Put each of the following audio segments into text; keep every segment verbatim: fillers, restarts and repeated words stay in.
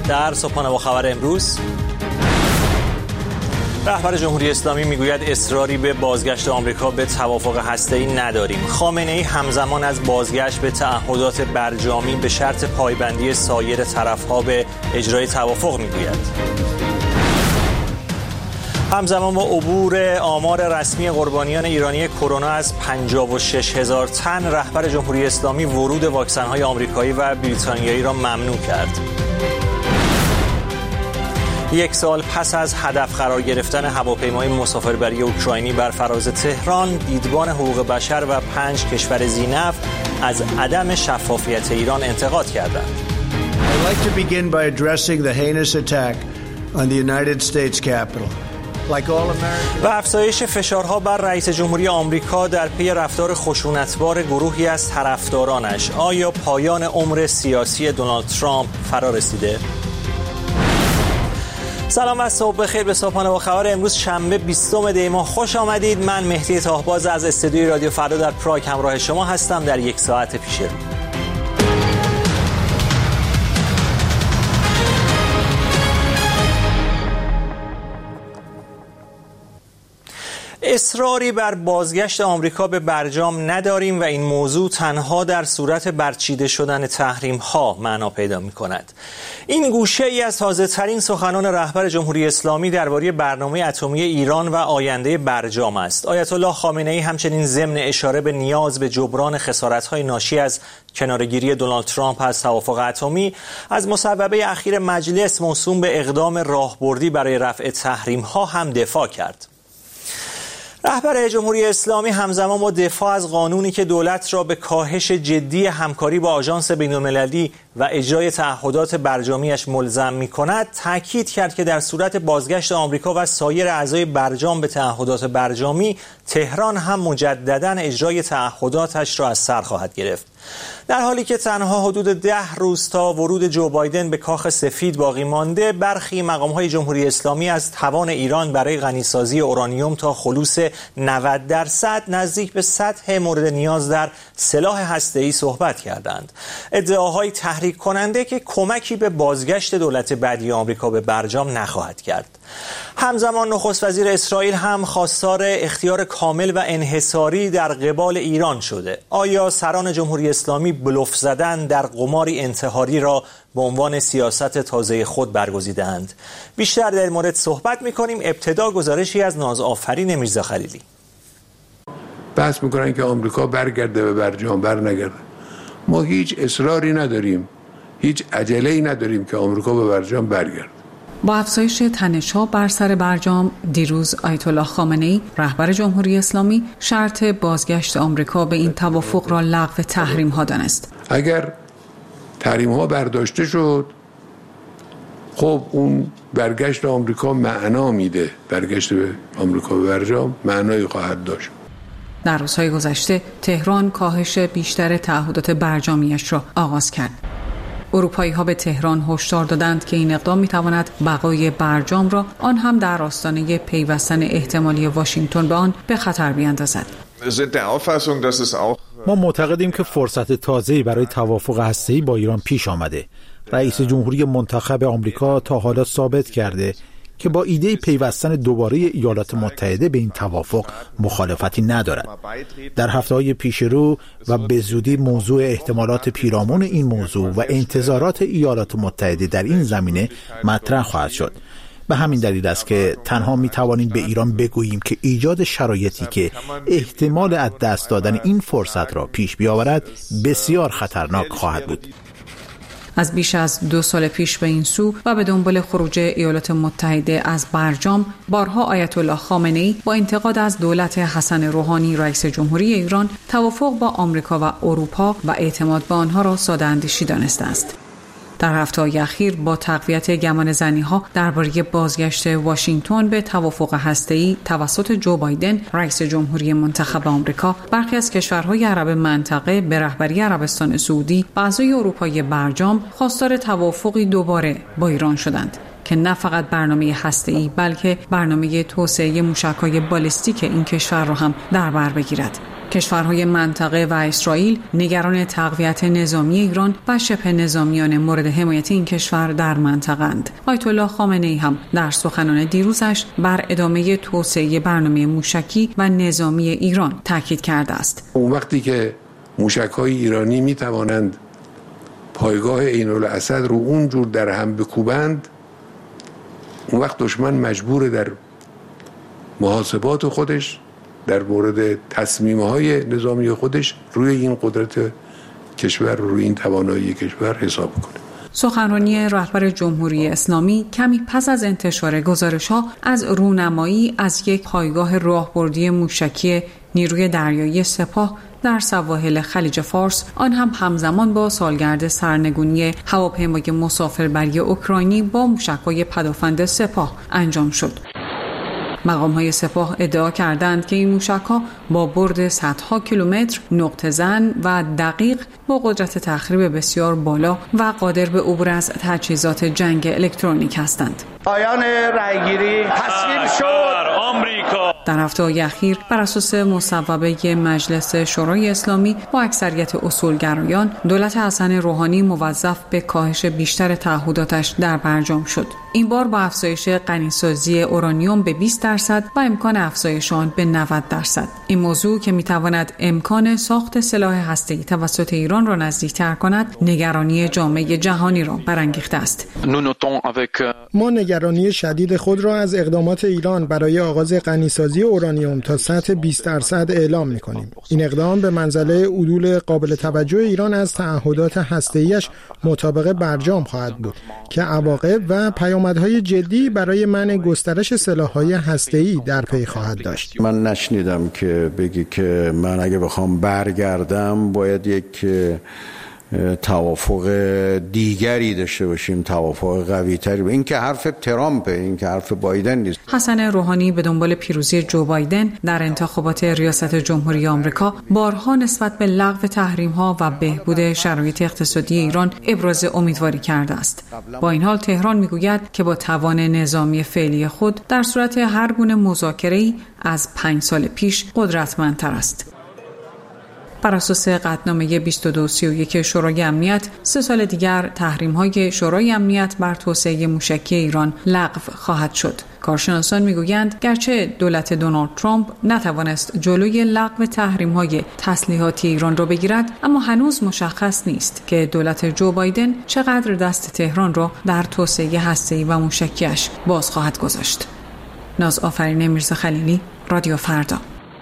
در صبحانه با خبر امروز، رهبر جمهوری اسلامی میگوید اصراری به بازگشت آمریکا به توافق هسته‌ای نداریم. خامنه‌ای همزمان از بازگشت به تعهدات برجامی به شرط پایبندی سایر طرف‌ها به اجرای توافق میگوید. همزمان با عبور آمار رسمی قربانیان ایرانی کرونا از پنجاه و شش هزار تن، رهبر جمهوری اسلامی ورود واکسن‌های آمریکایی و بریتانیایی را ممنوع کرد. یک سال پس از هدف قرار گرفتن هواپیمای مسافربری اوکراینی بر فراز تهران، دیدبان حقوق بشر و پنج کشور ذی‌نفع از عدم شفافیت ایران انتقاد کردند. I'd like to begin by addressing the heinous attack on the United States Capitol. و افزایش فشارها بر رئیس جمهوری آمریکا در پی رفتار خشونتبار گروهی از طرفدارانش. آیا پایان عمر سیاسی دونالد ترامپ فرا رسیده؟ سلام و صبح بخیر به صبحانه با خبر امروز شنبه بیستم دی ماه خوش آمدید. من مهدی طاهباز از استودیوی رادیو فردا در پراگ همراه شما هستم در یک ساعت پیش رو. اصراری بر بازگشت آمریکا به برجام نداریم و این موضوع تنها در صورت برچیده شدن تحریم ها معنا پیدا می کند. این گوشه ای از تازه ترین سخنان رهبر جمهوری اسلامی درباره برنامه اتمی ایران و آینده برجام است. آیت الله خامنه ای همچنین ضمن اشاره به نیاز به جبران خسارت های ناشی از کناره‌گیری دونالد ترامپ از توافق اتمی از مصوبه اخیر مجلس موسوم به اقدام راهبردی برای رفع تحریم ها هم دفاع کرد. رهبر جمهوری اسلامی همزمان با دفاع از قانونی که دولت را به کاهش جدی همکاری با آژانس بین‌المللی و اجرای تعهدات برجامیش ملزم می‌کند، تاکید کرد که در صورت بازگشت آمریکا و سایر اعضای برجام به تعهدات برجامی، تهران هم مجدداً اجرای تعهداتش را از سر خواهد گرفت. در حالی که تنها حدود ده روز تا ورود جو بایدن به کاخ سفید باقی مانده، برخی مقام‌های جمهوری اسلامی از توان ایران برای غنیسازی اورانیوم تا خلوص نود درصد نزدیک به سطح مورد نیاز در سلاح هسته‌ای صحبت کردند. ادعاهای تحریک کننده که کمکی به بازگشت دولت بعدی آمریکا به برجام نخواهد کرد. همزمان نخست وزیر اسرائیل هم خواستار اختیار کامل و انحصاری در قبال ایران شده. آیا سران جمهوری اسلامی بلوف زدن در قماری انتحاری را به عنوان سیاست تازه خود برگزیدند؟ بیشتر در این مورد صحبت می‌کنیم. ابتدا گزارشی از نازآفرین میرزا خلیلی. بحث می‌کنن که آمریکا برگرده به برجام، بر نگرده. ما هیچ اصراری نداریم، هیچ عجله‌ای نداریم که آمریکا به برجام برگرده. با افزایش تنش‌ها بر سر برجام، دیروز آیت الله خامنه‌ای رهبر جمهوری اسلامی شرط بازگشت آمریکا به این توافق را لغو تحریم‌ها دانست. اگر تحریم‌ها برداشته شد، خب اون برگشت آمریکا معنا میده. برگشت به آمریکا به برجام معنایی خواهد داشت. در روزهای گذشته تهران کاهش بیشتر تعهدات برجامیش را آغاز کرد. اروپایی ها به تهران هشدار دادند که این اقدام میتواند بقای برجام را، آن هم در آستانه پیوستن احتمالی واشنگتن به آن، به خطر بیاندازد. ما معتقدیم که فرصت تازه‌ای برای توافق هسته‌ای با ایران پیش آمده. رئیس جمهوری منتخب آمریکا تا حالا ثابت کرده که با ایده پیوستن دوباره ایالات متحده به این توافق مخالفتی ندارد. در هفته‌های پیش رو و به زودی موضوع احتمالات پیرامون این موضوع و انتظارات ایالات متحده در این زمینه مطرح خواهد شد. به همین دلیل است که تنها می توانیم به ایران بگوییم که ایجاد شرایطی که احتمال از دست دادن این فرصت را پیش بیاورد بسیار خطرناک خواهد بود. از بیش از دو سال پیش به این سو و به دنبال خروج ایالات متحده از برجام، بارها آیت الله خامنه‌ای با انتقاد از دولت حسن روحانی رئیس جمهوری ایران توافق با آمریکا و اروپا و اعتماد به آنها را ساده اندیشی دانسته است. در هفته‌های اخیر با تقویت گمان زنی‌ها درباره بازگشت واشنگتن به توافق هسته‌ای توسط جو بایدن رئیس جمهوری منتخب آمریکا، برخی از کشورهای عرب منطقه به رهبری عربستان سعودی و اعضای اروپایی برجام خواستار توافقی دوباره با ایران شدند که نه فقط برنامه هسته‌ای بلکه برنامه توسعه موشک‌های بالستیک این کشور را هم در بر بگیرد. کشورهای منطقه و اسرائیل نگران تقویت نظامی ایران و شبه نظامیان مورد حمایت این کشور در منطقه‌اند. آیت الله خامنه‌ای هم در سخنان دیروزش بر ادامه توسعه برنامه موشکی و نظامی ایران تاکید کرده است. اون وقتی که موشک‌های ایرانی می‌توانند پایگاه عین‌الاسد رو اونجور در هم بکوبند، اون وقت دشمن مجبور در محاسبات خودش در مورد تصمیم‌های نظامی خودش روی این قدرت کشور، روی این توانایی کشور حساب کنه. سخنرانی رهبر جمهوری اسلامی کمی پس از انتشار گزارش‌ها از رونمایی از یک پایگاه راهبردی موشکی نیروی دریایی سپاه در سواحل خلیج فارس، آن هم همزمان با سالگرد سرنگونی هواپیمای مسافربری اوکراینی با موشک‌های پدافند سپاه انجام شد. مقام‌های سپاه ادعا کردند که این موشک‌ها با برد صدها کیلومتر، نقطه زن و دقیق با قدرت تخریب بسیار بالا و قادر به عبور از تجهیزات جنگ الکترونیک هستند. پایان رأیگیری تصویب شد. آمریکا در هفته‌های اخیر بر اساس مصوبه مجلس شورای اسلامی با اکثریت اصولگرایان، دولت حسن روحانی موظف به کاهش بیشتر تعهداتش در برجام شد. این بار با افزایش غنیسازی اورانیوم به بیست درصد و امکان افزایش آن به نود درصد. این موضوع که میتواند امکان ساخت سلاح هسته‌ای توسط ایران را نزدیکتر کند، نگرانی جامعه جهانی را برانگیخته است. ما نگرانی شدید خود را از اقدامات ایران برای آغاز غنیسازی اورانیوم تا سطح بیست درصد اعلام می‌کنیم. این اقدام به منزله عدول قابل توجه ایران از تعهدات هسته‌ایش مطابق برجام خواهد بود که عواقب و پیامدهای جدی برای منع گسترش سلاح‌های هسته‌ای در پی خواهد داشت. من نشنیدم که بگی که من اگه بخوام برگردم باید یک توافق دیگری داشته باشیم، توافق قوی تری. این که حرف ترامپه، این که حرف بایدن نیست. حسن روحانی به دنبال پیروزی جو بایدن در انتخابات ریاست جمهوری آمریکا بارها نسبت به لغو تحریم‌ها و بهبود شرایط اقتصادی ایران ابراز امیدواری کرده است. با این حال تهران میگوید که با توان نظامی فعلی خود در صورت هر گونه مذاکره‌ای از پنج سال پیش قدرتمندتر است. بر اساس قطعنامه بیست و دو سی و یک شورای امنیت، سه سال دیگر تحریم‌های شورای امنیت بر توسعه موشکی ایران لغو خواهد شد. کارشناسان میگویند گرچه دولت دونالد ترامپ نتوانست جلوی لغو تحریم‌های تسلیحاتی ایران را بگیرد، اما هنوز مشخص نیست که دولت جو بایدن چقدر دست تهران را در توسعه هسته‌ای و موشکیش باز خواهد گذاشت. ناز آفرین میرزا خلیلی، رادیو فردا.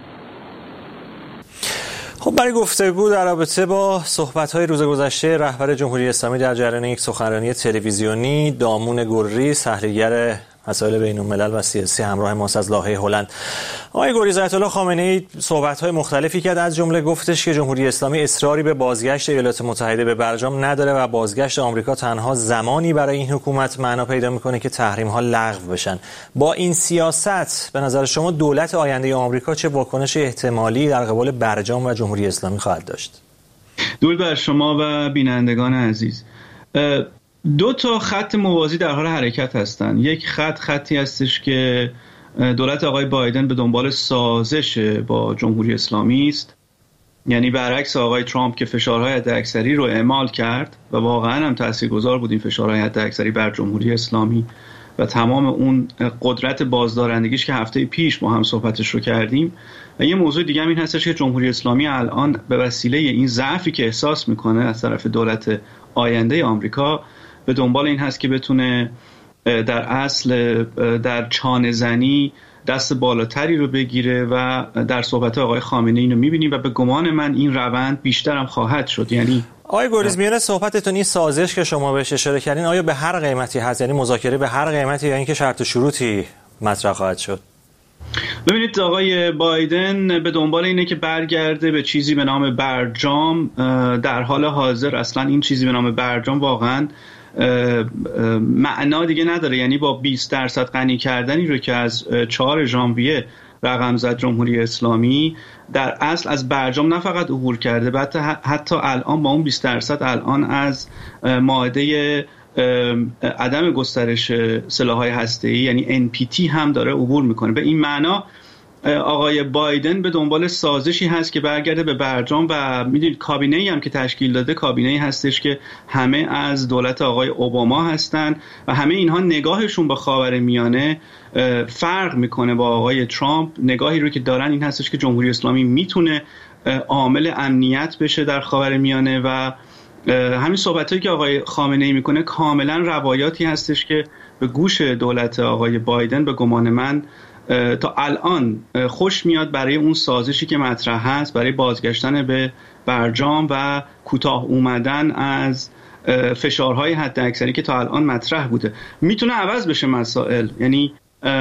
خب برای گفتگو در رابطه با صحبت‌های روز گذشته رهبر جمهوری اسلامی در جریان یک سخنرانی تلویزیونی، دامون گریز، تحلیلگر مسائل بین‌الملل و سیاسی همراه ماست از لاهه هلند. آقای گریز، آیت الله خامنه‌ای صحبت‌های مختلفی کرد، از جمله گفتش که جمهوری اسلامی اصراری به بازگشت ایالات متحده به برجام نداره و بازگشت آمریکا تنها زمانی برای این حکومت معنا پیدا می‌کنه که تحریم‌ها لغو بشن. با این سیاست به نظر شما دولت آینده آمریکا چه واکنش احتمالی در قبال برجام و جمهوری اسلامی خواهد داشت؟ درود بر شما و بینندگان عزیز. دو تا خط موازی در حال حرکت هستند. یک خط خطی هستش که دولت آقای بایدن به دنبال سازش با جمهوری اسلامی است، یعنی برعکس آقای ترامپ که فشارهای حداکثری رو اعمال کرد و واقعا هم تاثیرگذار بود این فشارهای حداکثری بر جمهوری اسلامی و تمام اون قدرت بازدارندگیش که هفته پیش ما هم صحبتش رو کردیم. و یه موضوع دیگه هم این هستش که جمهوری اسلامی الان به وسیله این ضعفی که احساس میکنه از طرف دولت آینده آمریکا به دنبال این هست که بتونه در اصل در چانه زنی دست بالاتری رو بگیره و در صحبت آقای خامنه‌ای اینو می‌بینیم و به گمان من این روند بیشتر هم خواهد شد. یعنی آقای گریز، میونه صحبتتون این سازش که شما بهش اشاره کردین آیا به هر قیمتی هست، یعنی مذاکره به هر قیمتی یا اینکه شرط و شروطی مطرح خواهد شد؟ ببینید آقای بایدن به دنبال اینه که برگرده به چیزی به نام برجام. در حال حاضر اصلا این چیزی به نام برجام واقعا معنا دیگه نداره، یعنی با بیست درصد غنی کردنی رو که از چهارم ژانویه رقم زد جمهوری اسلامی، در اصل از برجام نه فقط عبور کرده، بعد حتی الان با اون بیست درصد الان از مائده عدم گسترش سلاح‌های هسته‌ای یعنی ان پی تی هم داره عبور میکنه. به این معنا آقای بایدن به دنبال سازشی هست که برگرده به برجام و میدونید کابینه‌ای هم که تشکیل داده کابینه‌ای هستش که همه از دولت آقای اوباما هستن و همه اینها نگاهشون به خاورمیانه فرق میکنه با آقای ترامپ. نگاهی رو که دارن این هستش که جمهوری اسلامی میتونه عامل امنیت بشه در خاورمیانه و همین صحبتایی که آقای خامنه‌ای میکنه کاملا روایاتی هستش که به گوش دولت آقای بایدن به گمان من تا الان خوش میاد برای اون سازشی که مطرح هست برای بازگشتن به برجام و کوتاه اومدن از فشارهای حداکثری که تا الان مطرح بوده. میتونه عوض بشه مسائل، یعنی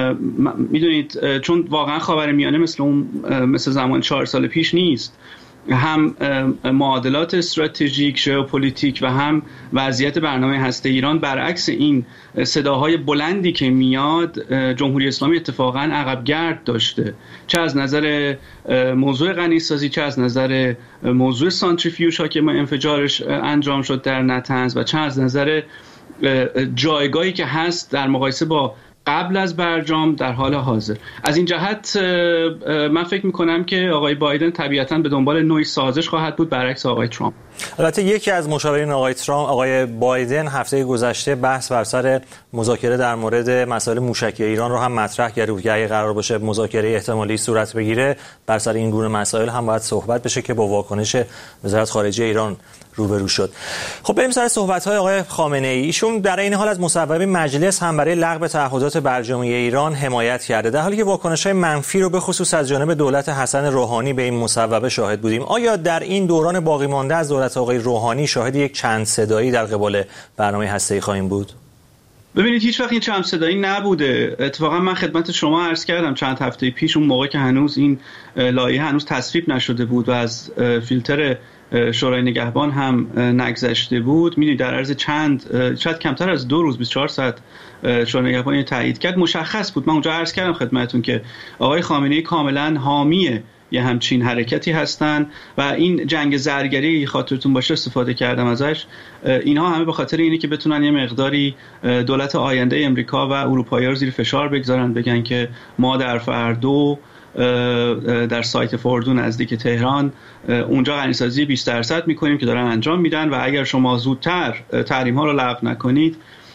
میدونید چون واقعا خاورمیانه مثل اون مثل زمان چهار سال پیش نیست، هم معادلات استراتژیک ژئوپلیتیک و هم وضعیت برنامه هسته ایران برعکس این صداهای بلندی که میاد جمهوری اسلامی اتفاقا عقبگرد داشته، چه از نظر موضوع غنیسازی چه از نظر موضوع سانتریفیوژ ها که ما انفجارش انجام شد در نتنز و چه از نظر جایگاهی که هست در مقایسه با قبل از برجام در حال حاضر. از این جهت من فکر میکنم که آقای بایدن طبیعتاً به دنبال نوعی سازش خواهد بود برعکس آقای ترامپ. البته یکی از مشاورین آقای ترامپ آقای بایدن هفته گذشته بحث بر سر مذاکره در مورد مسائل موشکی ایران رو هم مطرح کرد که اگه قرار باشه مذاکره احتمالی صورت بگیره بر سر این گونه مسائل هم باید صحبت بشه که با واکنش وزارت خارجه ایران روبرو شد. خب بریم سر صحبت‌های آقای خامنه‌ای. ایشون در این حال از مصوبه مجلس هم برای لغو تعهدات برجامی ایران حمایت کرده، در حالی که واکنش‌های منفی رو به خصوص از جانب دولت حسن روحانی به این مصوبه شاهد بودیم. آیا در این دوران باقی مانده از دولت آقای روحانی شاهد یک چند صدایی در قبال برنامه هسته‌ای خواهیم بود؟ ببینید هیچ وقت این چند صدایی نبوده. اتفاقا من خدمت شما عرض کردم چند هفته پیش، اون موقع که هنوز این لایحه هنوز تصویب نشده بود و از فیلتر شورای نگهبان هم نگذشته بود، میدونید در عرض چند شاید کمتر از دو روز بیست و چهار ساعت شورای نگهبان تایید کرد. مشخص بود، من اونجا عرض کردم خدمتتون که آقای خامنه‌ای کاملا حامی یه همچین حرکتی هستن و این جنگ زرگری خاطرتون باشه استفاده کردم ازش. اینها همه به خاطر اینه که بتونن یه مقداری دولت آینده امریکا و اروپایی‌ها رو زیر فشار بگذارن، بگن که ما در فردو در سایت فوردو نزدیک تهران اونجا غنیسازی بیست درصد میکنیم که دارن انجام میدن و اگر شما زودتر تحریم ها رو لغو نکنید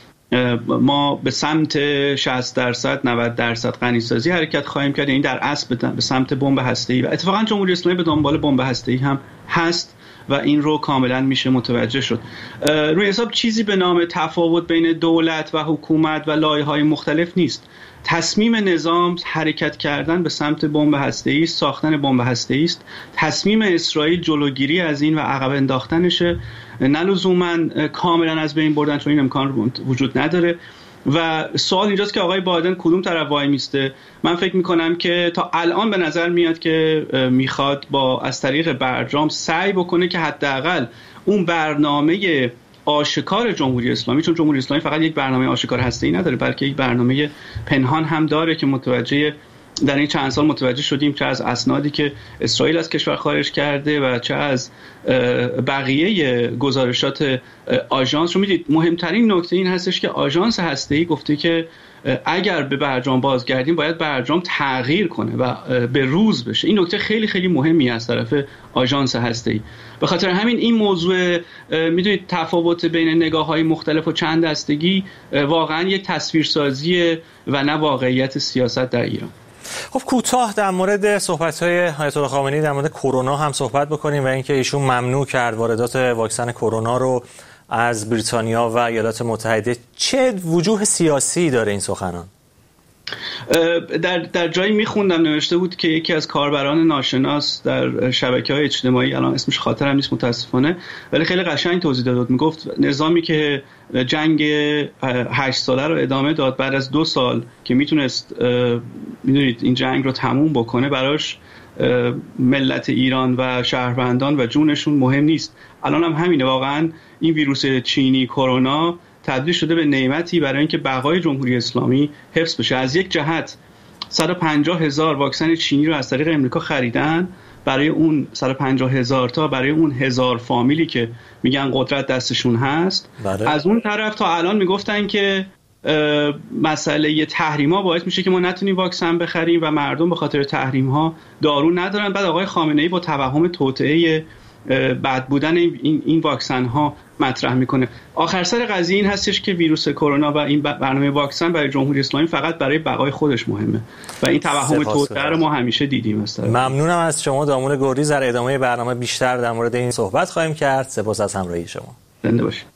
ما به سمت شصت درصد نود درصد غنیسازی حرکت خواهیم کرد، یعنی در اصل به سمت بمب هسته‌ای. و اتفاقا جمهوری اسلامی به دنبال بمب هسته‌ای هم هست و این رو کاملا میشه متوجه شد. روی حساب چیزی به نام تفاوت بین دولت و حکومت و لایه‌های مختلف نیست. تصمیم نظام حرکت کردن به سمت بمب هسته‌ای، ساختن بمب هسته‌ای است. تصمیم اسرائیل جلوگیری از این و عقب انداختنشه، نه لزوما کاملا از بین بردن، چون این امکان وجود نداره. و سوال اینجاست که آقای بایدن کدوم طرف وای میسته. من فکر میکنم که تا الان به نظر میاد که میخواد با از طریق برجام سعی بکنه که حداقل اون برنامه آشکار جمهوری اسلامی، چون جمهوری اسلامی فقط یک برنامه آشکار هسته‌ای نداره بلکه یک برنامه پنهان هم داره که متوجه در این چند سال متوجه شدیم، چه از اسنادی که اسرائیل از کشور خارج کرده و چه از بقیه گزارشات آژانس. رو میدید مهمترین نکته این هستش که آژانس هسته‌ای گفته که اگر به برجام بازگردیم باید برجام تغییر کنه و به روز بشه. این نکته خیلی خیلی مهمی از طرف آژانس هسته‌ای. به خاطر همین این موضوع میدونید تفاوت بین نگاه‌های مختلف و چند دستگی واقعا یک تصویرسازی و نه واقعیت سیاست در ایران. خب کوتاه در مورد صحبت‌های آیت الله خامنه‌ای در مورد کرونا هم صحبت بکنیم و اینکه ایشون ممنوع کرد واردات واکسن کرونا رو از بریتانیا و ایالات متحده. چه وجوه سیاسی داره این سخنان؟ در در جایی میخوندم نوشته بود که یکی از کاربران ناشناس در شبکه‌های اجتماعی، الان اسمش خاطرم نیست متاسفانه، ولی خیلی قشنگ توضیح داد. میگفت نظامی که جنگ هشت ساله رو ادامه داد بعد از دو سال که میتونست میدونید این جنگ رو تموم بکنه، براش ملت ایران و شهروندان و جونشون مهم نیست. الان هم همینه، واقعا این ویروس چینی کرونا تبدیل شده به نعمتی برای اینکه بقای جمهوری اسلامی حفظ بشه. از یک جهت صد و پنجاه هزار واکسن چینی رو از طریق امریکا خریدن، برای اون صد و پنجاه هزار تا برای اون هزار فامیلی که میگن قدرت دستشون هست. بله. از اون طرف تا الان میگفتن که مسئله تحریم‌ها باعث میشه که ما نتونیم واکسن بخریم و مردم به خاطر تحریم‌ها دارو ندارن. بعد آقای خامنه‌ای با توهم توطئه بد بودن این این واکسن ها مطرح میکنه. آخر سر قضیه این هستش که ویروس کرونا و این برنامه واکسن برای جمهوری اسلامی فقط برای بقای خودش مهمه و این توهم توطئه رو ما همیشه دیدیم. ممنونم از شما دامون گردی. در ادامه برنامه بیشتر در مورد این صحبت خواهیم کرد. سپاس از همراهی شما. زنده باشید.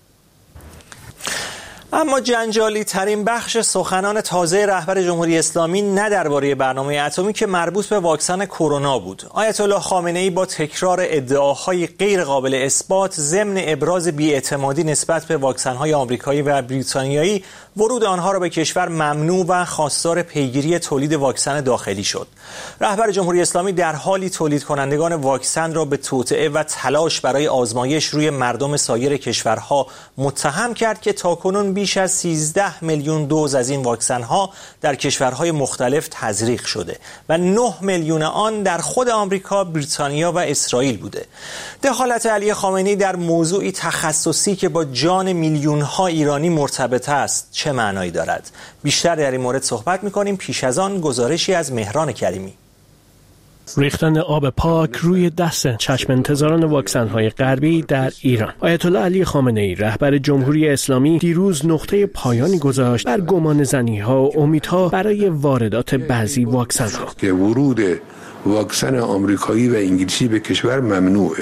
اما جنجالی ترین بخش سخنان تازه رهبر جمهوری اسلامی نه درباره برنامه اتمی که مربوط به واکسن کرونا بود. آیت الله خامنه‌ای با تکرار ادعاهای غیر قابل اثبات ضمن ابراز بی‌اعتمادی نسبت به واکسن‌های آمریکایی و بریتانیایی ورود آنها را به کشور ممنوع و خواستار پیگیری تولید واکسن داخلی شد. رهبر جمهوری اسلامی در حالی تولید کنندگان واکسن را به توطئه و تلاش برای آزمایش روی مردم سایر کشورها متهم کرد که تاکنون بیش از سیزده میلیون دوز از این واکسن ها در کشورهای مختلف تزریق شده و نه میلیون آن در خود آمریکا، بریتانیا و اسرائیل بوده. دخالت علی خامنه‌ای در موضوعی تخصصی که با جان میلیون ها ایرانی مرتبط است چه معنایی دارد؟ بیشتر در این مورد صحبت می‌کنیم. پیش از آن گزارشی از مهران کریمی. ریختن آب پاک روی دست چشم انتظاران واکسن‌های غربی در ایران. آیت الله علی خامنه‌ای رهبر جمهوری اسلامی دیروز نقطه پایانی گذاشت بر گمانه‌زنی‌ها و امیدها برای واردات بعضی واکسن‌ها. که ورود واکسن آمریکایی و انگلیسی به کشور ممنوعه.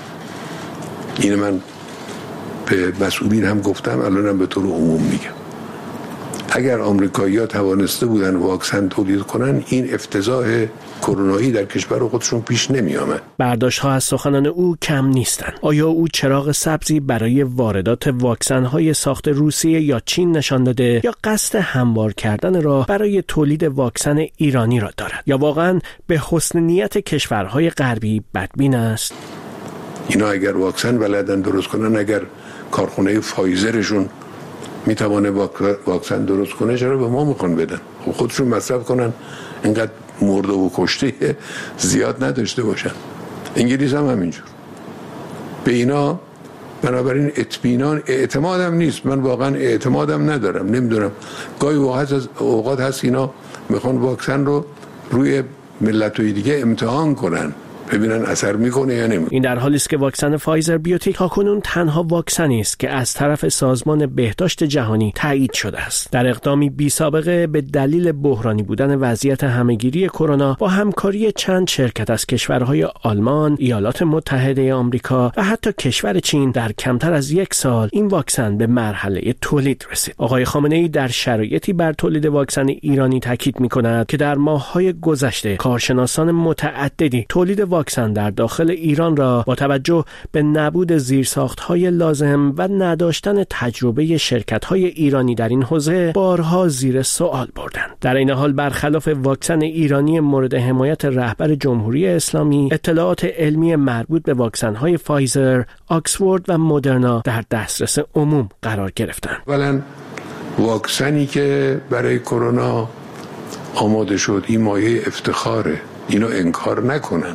این من به مسئولین هم گفتم، الانم به طور عموم میگم. اگر آمریکایی‌ها توانسته بودن واکسن تولید کنن، این افتضاح کرونایی در کشور خودشون پیش نمی آمد. برداشت‌ها از سخنان او کم نیستند. آیا او چراغ سبزی برای واردات واکسن‌های ساخت روسیه یا چین نشان داده یا قصد هموار کردن را برای تولید واکسن ایرانی را دارد یا واقعاً به حسن نیت کشورهای غربی بدبین است؟ اینا اگر واکسن بلدن درست کنن، اگر کارخانه فایزرشون میتونه واکسن درست کنه، چرا به ما میخوان بدن؟ خب خودشون مصرف کنن، اینقدر مرده و کشته زیاد نداشته باشن. انگلیس هم همینجور. به اینا بنابراین اطمینان اعتمادم نیست. من واقعا اعتمادم ندارم. نمیدونم، گاهی اوقات از اوقات هست اینا میخوان واکسن رو روی ملت‌های دیگه امتحان کنن، ببینن اثر میکنه یا نمیکنه. این در حالی است که واکسن فایزر بیوتیک تاکنون تنها واکسنی است که از طرف سازمان بهداشت جهانی تایید شده است. در اقدامی بی سابقه به دلیل بحرانی بودن وضعیت همهگیری کرونا با همکاری چند شرکت از کشورهای آلمان، ایالات متحده آمریکا و حتی کشور چین در کمتر از یک سال این واکسن به مرحله تولید رسید. آقای خامنه‌ای در شرایطی بر تولید واکسن ایرانی تاکید می‌کند که در ماه‌های گذشته کارشناسان متعددی تولید واکسن در داخل ایران را با توجه به نبود زیرساخت‌های لازم و نداشتن تجربه شرکت‌های ایرانی در این حوزه بارها زیر سوال بردند. در این حال برخلاف واکسن ایرانی مورد حمایت رهبر جمهوری اسلامی، اطلاعات علمی مربوط به واکسن‌های فایزر، آکسفورد و مدرنا در دسترس عموم قرار گرفتند. اولاً واکسنی که برای کرونا آماده شد این مایه افتخاره، اینو انکار نکنن.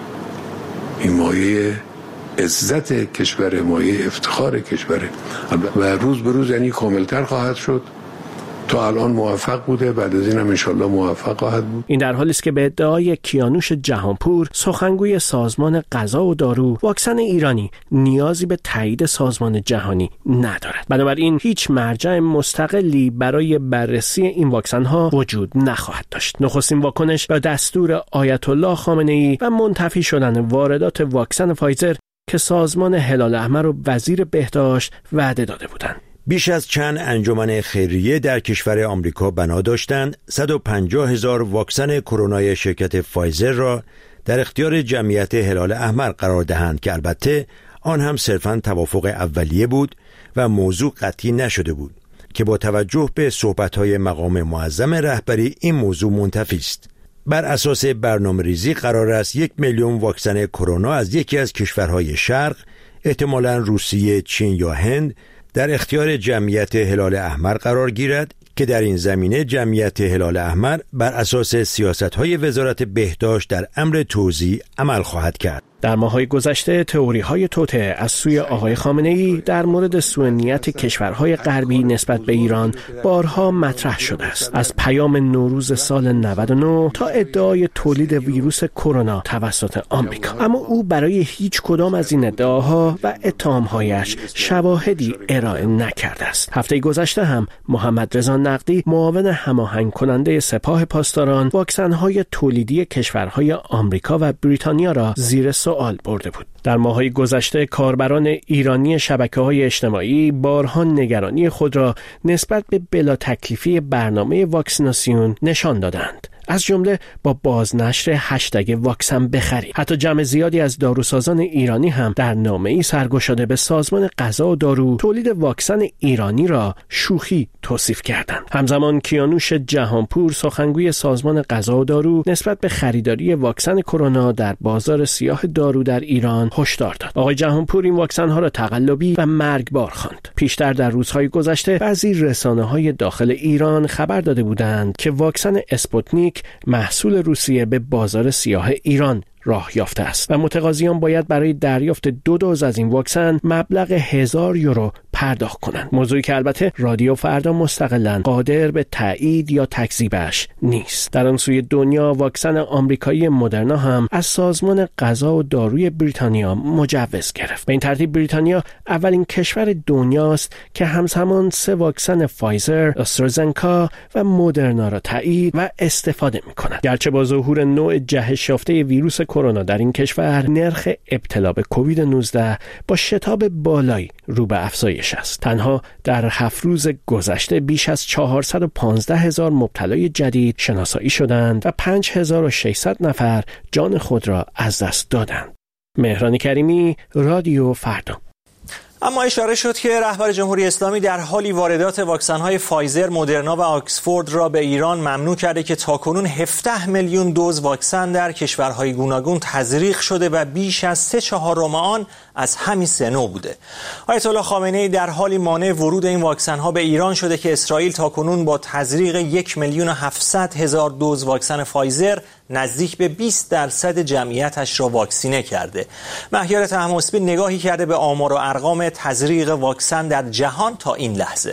این مایه عزت کشور، مایه افتخار کشوره و روز به روز یعنی کاملتر خواهد شد. تا الان موفق بوده، بعد از این هم انشالله موفق خواهد بود. این در حالی است که به ادعای کیانوش جهانپور، سخنگوی سازمان غذا و دارو، واکسن ایرانی نیازی به تایید سازمان جهانی ندارد. بنابراین هیچ مرجع مستقلی برای بررسی این واکسن ها وجود نخواهد داشت. نخستین واکنش به دستور آیت الله خامنه‌ای و منتفی شدن واردات واکسن فایزر که سازمان هلال احمر و وزیر بهداشت وعده داده بودند. بیش از چند انجمن خیریه در کشور آمریکا بنا داشتند صد و پنجاه هزار واکسن کرونای شرکت فایزر را در اختیار جمعیت هلال احمر قرار دهند که البته آن هم صرفاً توافق اولیه بود و موضوع قطعی نشده بود که با توجه به صحبت‌های مقام معظم رهبری این موضوع منتفی است. بر اساس برنامه‌ریزی قرار است یک میلیون واکسن کرونا از یکی از کشورهای شرق، احتمالاً روسیه، چین یا هند، در اختیار جمعیت هلال احمر قرار گیرد که در این زمینه جمعیت هلال احمر بر اساس سیاست‌های وزارت بهداشت در امر توزیع عمل خواهد کرد. در ماه‌های گذشته تئوری‌های توطئه از سوی آقای خامنه‌ای در مورد سوء نیت کشورهای غربی نسبت به ایران بارها مطرح شده است. از پیام نوروز سال نود و نه تا ادعای تولید ویروس کرونا توسط آمریکا. اما او برای هیچ کدام از این ادعاها و اتهام‌هایش شواهدی ارائه نکرده است. هفته گذشته هم محمد رضا نقدی، معاون هماهنگ کننده سپاه پاسداران، واکسن‌های تولیدی کشورهای آمریکا و بریتانیا را زیر سوال برده بود. در ماه‌های گذشته کاربران ایرانی شبکه‌های اجتماعی بارها نگرانی خود را نسبت به بلا تکلیفی برنامه واکسیناسیون نشان دادند، از جمله با بازنشر هشتگ واکسن بخرید. حتی جمع زیادی از داروسازان ایرانی هم در نامه‌ای سرگشاده به سازمان غذا و دارو تولید واکسن ایرانی را شوخی توصیف کردند. همزمان کیانوش جهانپور، سخنگوی سازمان غذا و دارو، نسبت به خریداری واکسن کرونا در بازار سیاه دارو در ایران هشدار داد. آقای جهانپور این واکسن ها را تقلبی و مرگبار خواند. پیشتر در روزهای گذشته بعضی رسانه‌های داخل ایران خبر داده بودند که واکسن اسپوتنیک محصول روسیه به بازار سیاه ایران راه یافته است و متقاضیان باید برای دریافت دو دوز از این واکسن مبلغ هزار یورو پرداخت کنند. موضوعی که البته رادیو فردا مستقلاً قادر به تایید یا تکذیبش نیست. در آن سوی دنیا واکسن آمریکایی مدرنا هم از سازمان غذا و داروی بریتانیا مجوز گرفت. به این ترتیب بریتانیا اولین کشور دنیاست که همزمان سه واکسن فایزر، آسترازنکا و مدرنا را تایید و استفاده می‌کند. گرچه با ظهور نوع جهش یافته ویروس کرونا در این کشور، نرخ ابتلا به کووید نوزده با شتاب بالایی رو به افزایش است. تنها در هفت روز گذشته بیش از چهارصد و پانزده هزار مبتلای جدید شناسایی شدند و پنج هزار و ششصد نفر جان خود را از دست دادند. مهران کریمی، رادیو فردا. اما اشاره شد که رهبر جمهوری اسلامی در حالی واردات واکسن‌های فایزر، مدرنا و آکسفورد را به ایران ممنوع کرده که تاکنون هفده میلیون دوز واکسن در کشورهای گوناگون تزریق شده و بیش از سه چهارم آن از همین سه نوع بوده. آیت الله خامنه‌ای در حالی مانع ورود این واکسن‌ها به ایران شده که اسرائیل تاکنون با تزریق یک میلیون و هفتصد هزار دوز واکسن فایزر نزدیک به بیست درصد جمعیتش را واکسینه کرده. مهیار طهماسبی نگاهی کرده به آمار و ارقام تزریق واکسن در جهان تا این لحظه.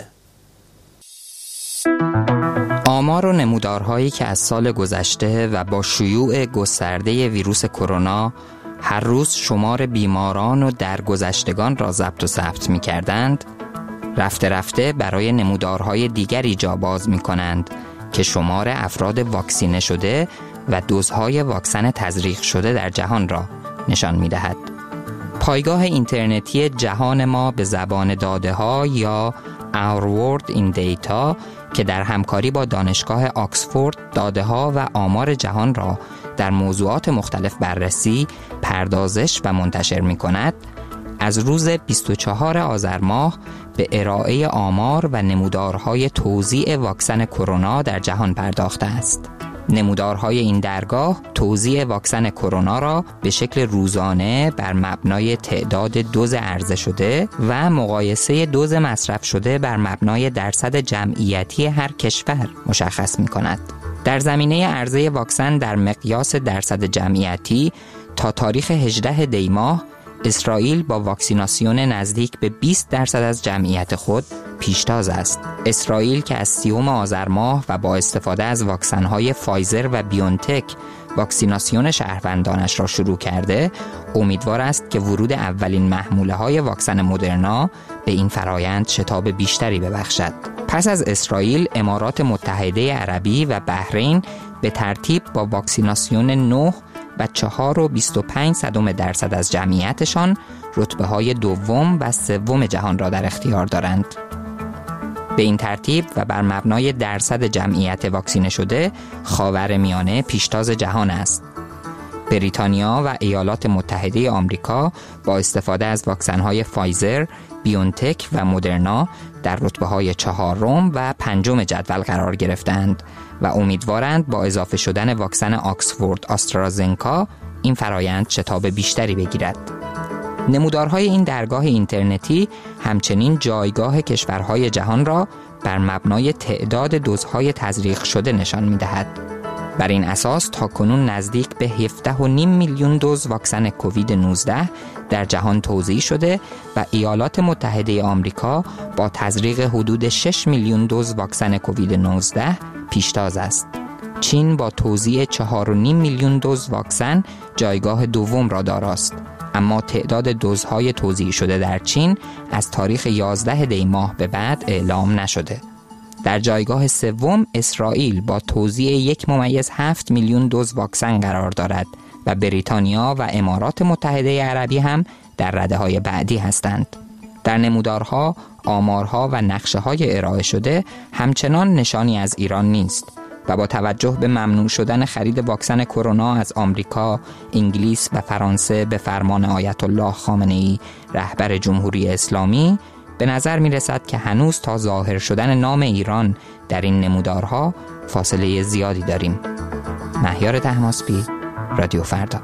آمار و نمودارهایی که از سال گذشته و با شیوع گسترده ویروس کرونا هر روز شمار بیماران و درگذشتگان را ضبط و ثبت می کردند، رفته رفته برای نمودارهای دیگری جا باز می کنند که شمار افراد واکسینه شده و دوزهای واکسن تزریق شده در جهان را نشان می دهد. پایگاه اینترنتی جهان ما به زبان داده ها یا Our World in Data که در همکاری با دانشگاه آکسفورد داده ها و آمار جهان را در موضوعات مختلف بررسی، پردازش و منتشر می کند، از روز بیست و چهارم آذر ماه به ارائه آمار و نمودارهای توزیع واکسن کرونا در جهان پرداخته است. نمودارهای این درگاه توزیع واکسن کرونا را به شکل روزانه بر مبنای تعداد دوز عرضه شده و مقایسه دوز مصرف شده بر مبنای درصد جمعیتی هر کشور مشخص می کند. در زمینه عرضه واکسن در مقیاس درصد جمعیتی تا تاریخ هجدهم دی ماه اسرائیل با واکسیناسیون نزدیک به بیست درصد از جمعیت خود پیشتاز است. اسرائیل که از سیوم آذر ماه و با استفاده از واکسن‌های فایزر و بیونتک واکسیناسیون شهروندانش را شروع کرده، امیدوار است که ورود اولین محموله‌های واکسن مدرنا به این فرایند شتاب بیشتری ببخشد. پس از اسرائیل، امارات متحده عربی و بحرین به ترتیب با واکسیناسیون نه و چهار و بیست و پنج صدم درصد از جمعیتشان رتبه های دوم و سوم جهان را در اختیار دارند. به این ترتیب و بر مبنای درصد جمعیت واکسینه شده، خاورمیانه پیشتاز جهان است. بریتانیا و ایالات متحده آمریکا با استفاده از واکسن‌های فایزر، بیونتک و مدرنا در رتبه‌های چهارم و پنجم جدول قرار گرفتند و امیدوارند با اضافه شدن واکسن آکسفورد آسترازنکا این فرایند شتاب بیشتری بگیرد. نمودارهای این درگاه اینترنتی همچنین جایگاه کشورهای جهان را بر مبنای تعداد دوزهای تزریق شده نشان می‌دهد. بر این اساس تاکنون نزدیک به هفده و نیم میلیون دوز واکسن کووید نوزده در جهان توزیع شده و ایالات متحده آمریکا با تزریق حدود شش میلیون دوز واکسن کووید نوزده پیشتاز است. چین با توزیع چهار و نیم میلیون دوز واکسن جایگاه دوم را داراست، اما تعداد دوزهای توزیع شده در چین از تاریخ یازده دی ماه به بعد اعلام نشده. در جایگاه سوم اسرائیل با توزیع یک ممیز هفت میلیون دوز واکسن قرار دارد و بریتانیا و امارات متحده عربی هم در رده‌های بعدی هستند. در نمودارها، آمارها و نقشه‌های ارائه شده همچنان نشانی از ایران نیست و با توجه به ممنوع شدن خرید واکسن کرونا از آمریکا، انگلیس و فرانسه به فرمان آیت الله خامنه‌ای رهبر جمهوری اسلامی، به نظر می رسد که هنوز تا ظاهر شدن نام ایران در این نمودارها فاصله زیادی داریم. مهیار طهماسبی، رادیو فردا.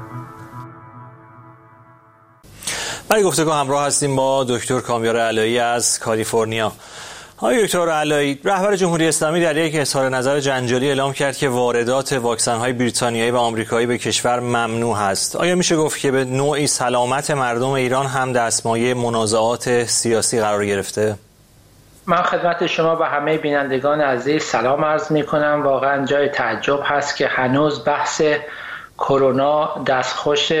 برای گفتگو همراه هستیم با دکتر کامیار علایی از کالیفرنیا. آقای دکتر علایی، رهبر جمهوری اسلامی در یک اظهار نظر جنجالی اعلام کرد که واردات واکسن‌های بریتانیایی و آمریکایی به کشور ممنوع است. آیا میشه گفت که به نوعی سلامت مردم ایران هم دستمایه منازعات سیاسی قرار گرفته؟ من خدمت شما و همه بینندگان عزیز سلام عرض می‌کنم. واقعا جای تعجب هست که هنوز بحث کرونا دستخوش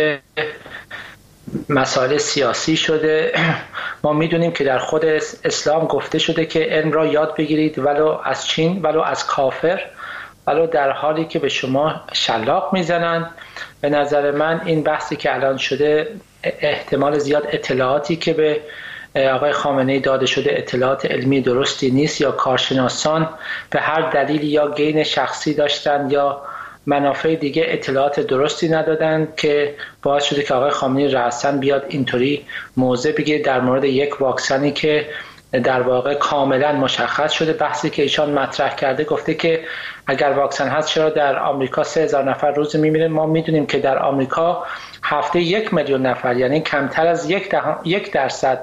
مسائل سیاسی شده. ما میدونیم که در خود اسلام گفته شده که علم را یاد بگیرید ولو از چین ولو از کافر، ولو در حالی که به شما شلاق میزنند. به نظر من این بحثی که الان شده احتمال زیاد اطلاعاتی که به آقای خامنه‌ای داده شده اطلاعات علمی درستی نیست، یا کارشناسان به هر دلیلی یا گین شخصی داشتن یا منافع دیگه اطلاعات درستی ندادن که باعث شده که آقای خامنه‌ای رأساً بیاد اینطوری موضع بگیره در مورد یک واکسنی که در واقع کاملا مشخص شده. بحثی که ایشان مطرح کرده گفته که اگر واکسن هست چرا در آمریکا سه هزار نفر روز میمیره؟ ما میدونیم که در آمریکا هفته یک میلیون نفر، یعنی کمتر از یک, ده... یک درصد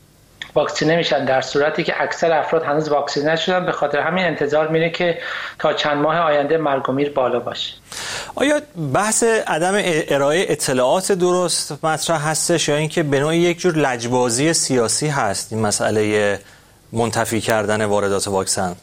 واکسینه میشن، در صورتی که اکثر افراد هنوز واکسینه نشدن. به خاطر همین انتظار میره که تا چند ماه آینده مرگ و میر بالا باشه. آیا بحث عدم ارائه اطلاعات درست مطرح هستش یا اینکه به نوعی یک جور لجبازی سیاسی هست این مسئله منتفی کردن واردات واکسن؟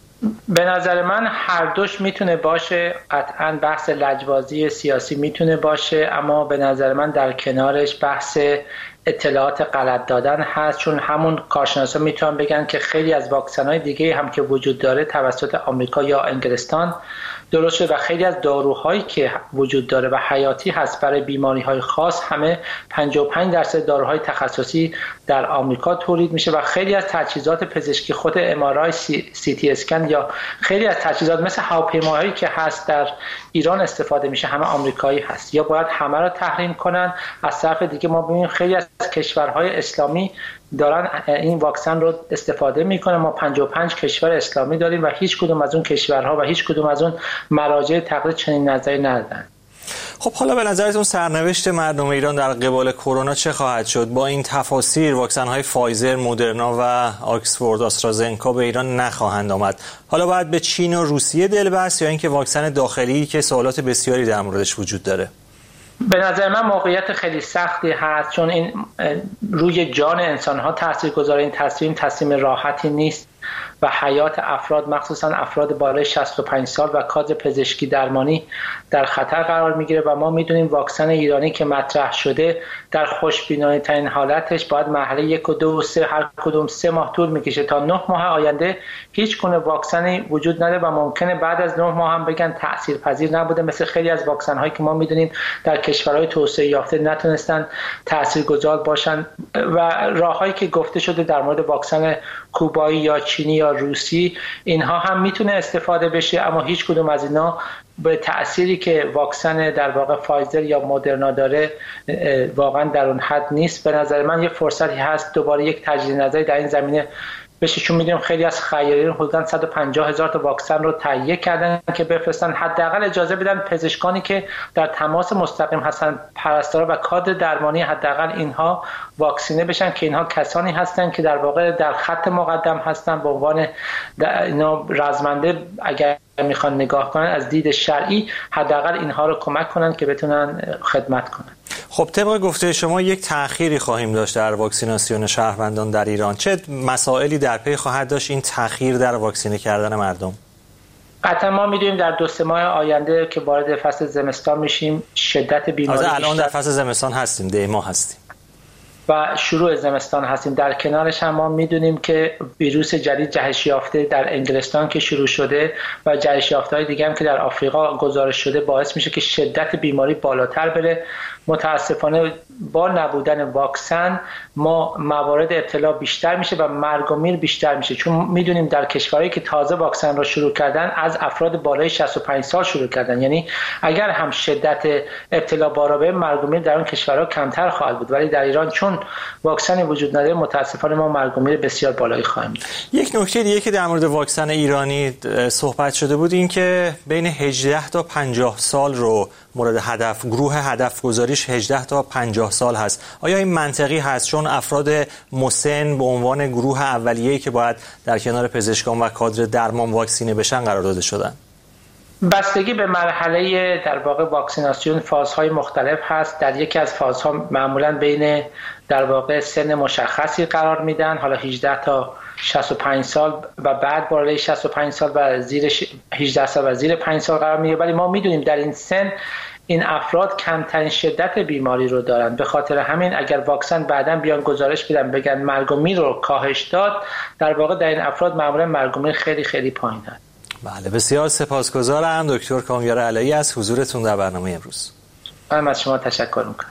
به نظر من هر دوش میتونه باشه. قطعاً بحث لجبازی سیاسی میتونه باشه، اما به نظر من در کنارش بحث اطلاعات غلط دادن هست، چون همون کارشناسا میتونن بگن که خیلی از واکسن‌های دیگه هم که وجود داره توسط آمریکا یا انگلستان درست شده و خیلی از داروهایی که وجود داره و حیاتی هست برای بیماری‌های خاص همه پنجاه و پنج درصد داروهای تخصصی در آمریکا تولید میشه و خیلی از تجهیزات پزشکی خود ام آر آی، سی تی اسکن یا خیلی از تجهیزات مثل هواپیماهایی که هست در ایران استفاده میشه همه آمریکایی هست. یا باید همه رو تحریم کنن. از طرف دیگه ما ببینیم خیلی از کشورهای اسلامی دارن این واکسن رو استفاده میکنن. ما پنجاه و پنج کشور اسلامی داریم و هیچ کدوم از اون کشورها و هیچ کدوم از اون مراجع تقلید چنین نظری ندادن. خب حالا به نظرتون سرنوشت مردم ایران در قبال کرونا چه خواهد شد؟ با این تفاسیر واکسن‌های فایزر، مدرنا و آکسفورد آسترازنکا به ایران نخواهند آمد. حالا باید به چین و روسیه دل بست یا اینکه واکسن داخلی که سوالات بسیاری در موردش وجود داره؟ به نظر من موقعیت خیلی سختی هست، چون این روی جان انسان‌ها تاثیرگذاره. این تصمیم تصمیم راحتی نیست و حیات افراد مخصوصا افراد بالای شصت و پنج سال و کادر پزشکی درمانی در خطر قرار میگیره و ما میدونیم واکسن ایرانی که مطرح شده در خوشبینانه ترین حالتش باید مرحله یک و دو و سه هر کدوم سه ماه طول میکشه تا نه ماه آینده هیچ گونه واکسنی وجود نداره و ممکنه بعد از نه ماه هم بگن تاثیرپذیر نبوده، مثل خیلی از واکسن هایی که ما میدونیم در کشورهای توسعه یافته نتونستن تاثیرگذار باشن. و راههایی که گفته شده در مورد واکسن کوبایی یا چینی یا روسی اینها هم میتونه استفاده بشه، اما هیچ کدوم از اینا به تأثیری که واکسن در واقع فایزر یا مدرنا داره واقعا در اون حد نیست. به نظر من یک فرصتی هست دوباره یک تجدید نظری در این زمینه بشه، چون میدونیم خیلی از خیرین حدوداً صد و پنجاه هزار تا واکسن رو تهیه کردن که بفرستن، حداقل اجازه بدن پزشکانی که در تماس مستقیم هستن، پرستارا و کادر درمانی، حداقل اینها واکسینه بشن که اینها کسانی هستن که در واقع در خط مقدم هستن به عنوان اینا رزمنده، اگر میخوان نگاه کنن از دید شرعی حداقل اینها رو کمک کنن که بتونن خدمت کنن. خب طبق گفته شما یک تأخیری خواهیم داشت در واکسیناسیون شهروندان در ایران. چه مسائلی در پی خواهد داشت این تأخیر در واکسینه کردن مردم؟ قطعا ما میدونیم در دو سه ماه آینده که وارد فصل زمستان میشیم شدت بیماری الان در فصل زمستان هستیم، دی ماه هستیم و شروع زمستان هستیم. در کنارش هم ما میدونیم که ویروس جدید جهش یافته در انگلستان که شروع شده و جهش یافته‌های دیگه هم که در آفریقا گزارش شده باعث میشه که شدت بیماری بالاتر بره. متاسفانه با نبودن واکسن ما موارد ابتلا بیشتر میشه و مرگ و میر بیشتر میشه، چون میدونیم در کشورهایی که تازه واکسن را شروع کردن از افراد بالای شصت و پنج سال شروع کردن، یعنی اگر هم شدت ابتلا بالا بره مرگ و میر در اون کشورها کمتر خواهد بود، ولی در ایران چون واکسنی وجود نداره متاسفانه ما مرگ و میر بسیار بالایی خواهیم داشت. یک نکته دیگه که در مورد واکسن ایرانی صحبت شده بود این که بین هجده تا پنجاه سال رو مورد هدف، گروه هدف گذاریش هجده تا پنجاه سال هست. آیا این منطقی هست چون افراد مسن به عنوان گروه اولیه‌ای که باید در کنار پزشکان و کادر درمان واکسینه بشن قرار داده شدن؟ بستگی به مرحله در واقع واکسیناسیون فازهای مختلف هست. در یکی از فازها معمولاً بین در واقع سن مشخصی قرار میدن، حالا هجده تا شصت و پنج سال و بعد بالای شصت و پنج سال و زیر هجده سال و زیر پنج سال قرار میگیره، ولی ما میدونیم در این سن این افراد کمترین شدت بیماری رو دارن. به خاطر همین اگر واکسن بعداً بیان گزارش بدن بگن مرگ و میر رو کاهش داد، در واقع در این افراد معمولاً مرگ و میر خیلی خیلی پایین هست. بله، بسیار سپاسگزارم دکتر کامیار علایی از حضورتون در برنامه امروز. من از شما تشکر میکنم.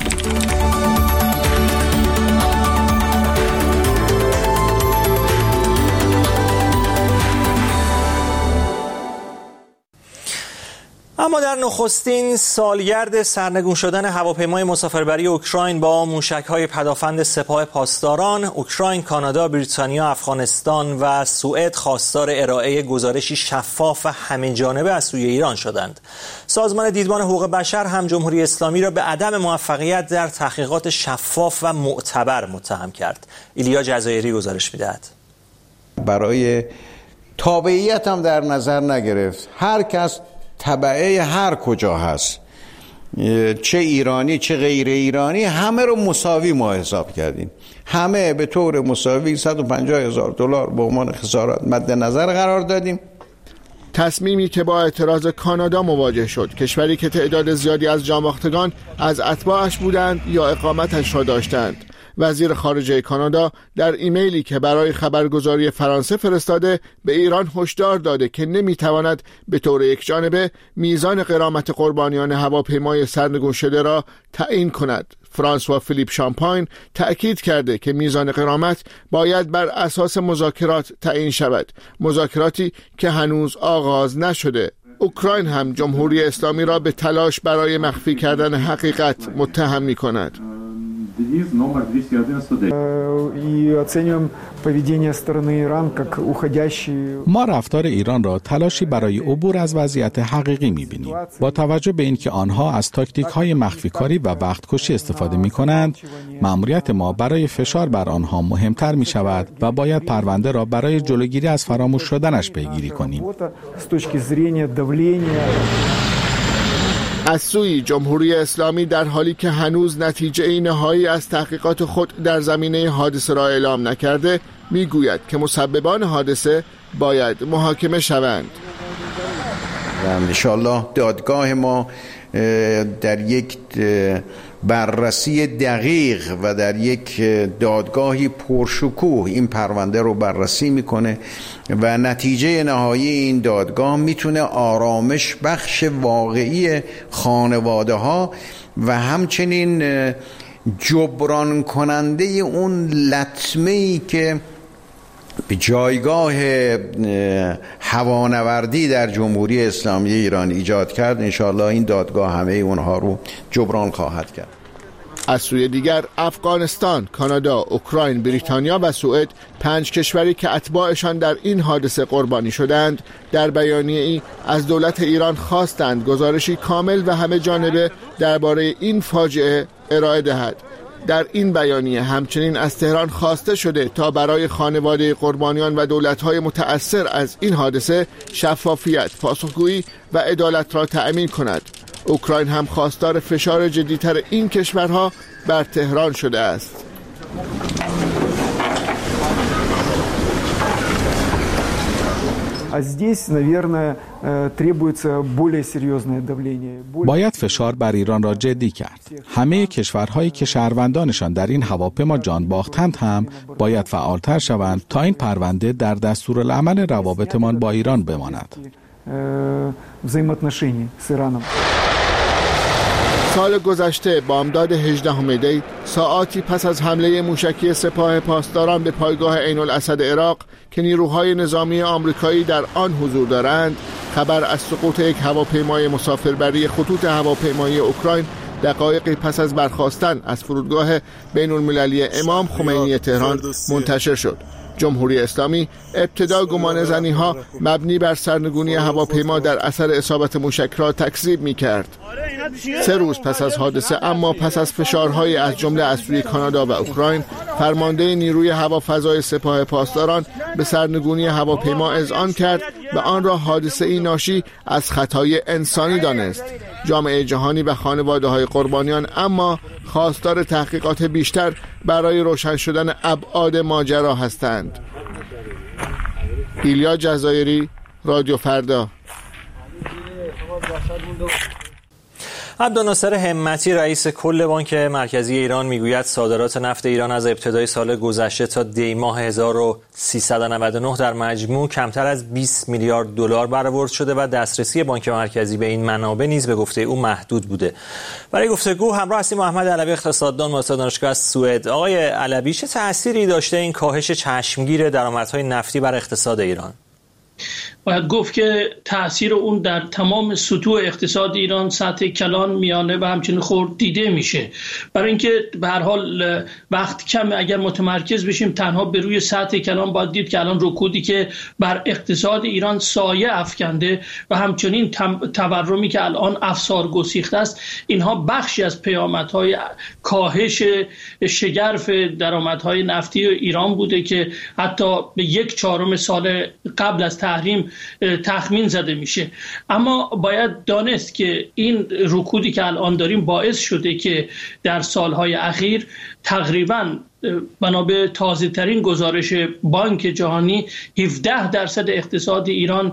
اما در نخستین سالگرد سرنگون شدن هواپیمای مسافربری اوکراین با موشک‌های پدافند سپاه پاسداران، اوکراین، کانادا، بریتانیا، افغانستان و سوئد خواستار ارائه گزارشی شفاف و همه‌جانبه از سوی ایران شدند. سازمان دیدبان حقوق بشر هم جمهوری اسلامی را به عدم موفقیت در تحقیقات شفاف و معتبر متهم کرد. ایلیا جزایری گزارش می‌دهد. برای تابعیت هم در نظر نگرفت. هر کس تبعه هر کجا هست، چه ایرانی چه غیر ایرانی، همه رو مساوی ما حساب کردیم. همه به طور مساوی صد و پنجاه هزار دلار به عنوان خسارات مد نظر قرار دادیم. تصمیمی که با اعتراض کانادا مواجه شد، کشوری که تعداد زیادی از جانباختگان از اتباعش بودند یا اقامتش را داشتند. وزیر خارجه کانادا در ایمیلی که برای خبرگزاری فرانسه فرستاده به ایران هشدار داده که نمیتواند به طور یکجانبه میزان غرامت قربانیان هواپیمای سرنگون شده را تعیین کند. فرانسوا فیلیپ شامپاین تأکید کرده که میزان غرامت باید بر اساس مذاکرات تعیین شود، مذاکراتی که هنوز آغاز نشده. اوکراین هم جمهوری اسلامی را به تلاش برای مخفی کردن حقیقت متهم می کند. ما رفتار ایران را تلاشی برای عبور از وضعیت حقیقی می‌بینیم. با توجه به اینکه آنها از تاکتیک‌های مخفی‌کاری و وقتکشی استفاده می‌کنند، مأموریت ما برای فشار بر آنها مهمتر می‌شود و باید پرونده را برای جلوگیری از فراموش شدنش پیگیری کنیم. از سوی جمهوری اسلامی در حالی که هنوز نتیجه نهایی از تحقیقات خود در زمینه حادثه را اعلام نکرده، میگوید که مسببان حادثه باید محاکمه شوند. انشالله دادگاه ما در یک بررسی دقیق و در یک دادگاهی پرشکوه این پرونده رو بررسی میکنه و نتیجه نهایی این دادگاه میتونه آرامش بخش واقعی خانواده ها و همچنین جبران کننده اون لطمه‌ای که به جایگاه هوانوردی در جمهوری اسلامی ایران ایجاد کرد. انشاءالله این دادگاه همه اونها رو جبران خواهد کرد. از سوی دیگر افغانستان، کانادا، اوکراین، بریتانیا و سوئد، پنج کشوری که اتباعشان در این حادثه قربانی شدند، در بیانیه‌ای از دولت ایران خواستند گزارشی کامل و همه جانبه درباره این فاجعه ارائه دهد. در این بیانیه همچنین از تهران خواسته شده تا برای خانواده قربانیان و دولت‌های متأثر از این حادثه شفافیت، پاسخگویی و عدالت را تأمین کند. اوکراین هم خواستار فشار جدی‌تر این کشورها بر تهران شده است. باید فشار بر ایران را جدی کرد. همه کشورهایی که شهروندانشان در این هواپیما جان باختند هم باید فعالتر شوند تا این پرونده در دستورالعمل روابطمان با ایران بماند. سال گذشته بامداد هجدهم دی، ساعاتی پس از حمله موشکی سپاه پاسداران به پایگاه عین الاسد عراق که نیروهای نظامی آمریکایی در آن حضور دارند، خبر از سقوط یک هواپیمای مسافربری خطوط هواپیمایی اوکراین دقایقی پس از برخاستن از فرودگاه بین المللی امام خمینی تهران منتشر شد. جمهوری اسلامی ابتدا گمان زنی ها مبنی بر سرنگونی هواپیما در اثر اصابت موشک را تکذیب می کرد. سه روز پس از حادثه، اما پس از فشارهای از جمله از سوی کانادا و اوکراین، فرمانده نیروی هوافضای سپاه پاسداران به سرنگونی هواپیما اذعان کرد و آن را حادثه‌ای ناشی از خطای انسانی دانست. جامعه جهانی و خانواده‌های قربانیان اما خواستار تحقیقات بیشتر برای روشن شدن ابعاد ماجرا هستند. ایلیا جزایری، رادیو فردا. عبدالناصر همتی رئیس کل بانک مرکزی ایران میگوید صادرات نفت ایران از ابتدای سال گذشته تا دی ماه هزار و سیصد و نود و نه در مجموع کمتر از بیست میلیارد دلار برآورد شده و دسترسی بانک مرکزی به این منابع نیز به گفته او محدود بوده. برای گفتگو همراه هستیم محمد علوی، اقتصاددان محصل دانشگاه از سوئد. آقای علوی، چه تأثیری داشته این کاهش چشمگیر درآمدهای نفتی بر اقتصاد ایران؟ باید گفت که تأثیر اون در تمام سطوح اقتصاد ایران، سطح کلان، میانه و همچنین خرد دیده میشه. برای اینکه به هر حال وقت کم، اگر متمرکز بشیم تنها به روی سطح کلان، باید دید که الان رکودی که بر اقتصاد ایران سایه افکنده و همچنین تورمی که الان افسار گسیخته است، اینها بخشی از پیامدهای کاهش شگرف درآمدهای نفتی ایران بوده که حتی به یک چهارم سال قبل از تحریم تخمین زده میشه. اما باید دانست که این رکودی که الان داریم باعث شده که در سالهای اخیر تقریباً بنا به تازه ترین گزارش بانک جهانی هفده درصد اقتصاد ایران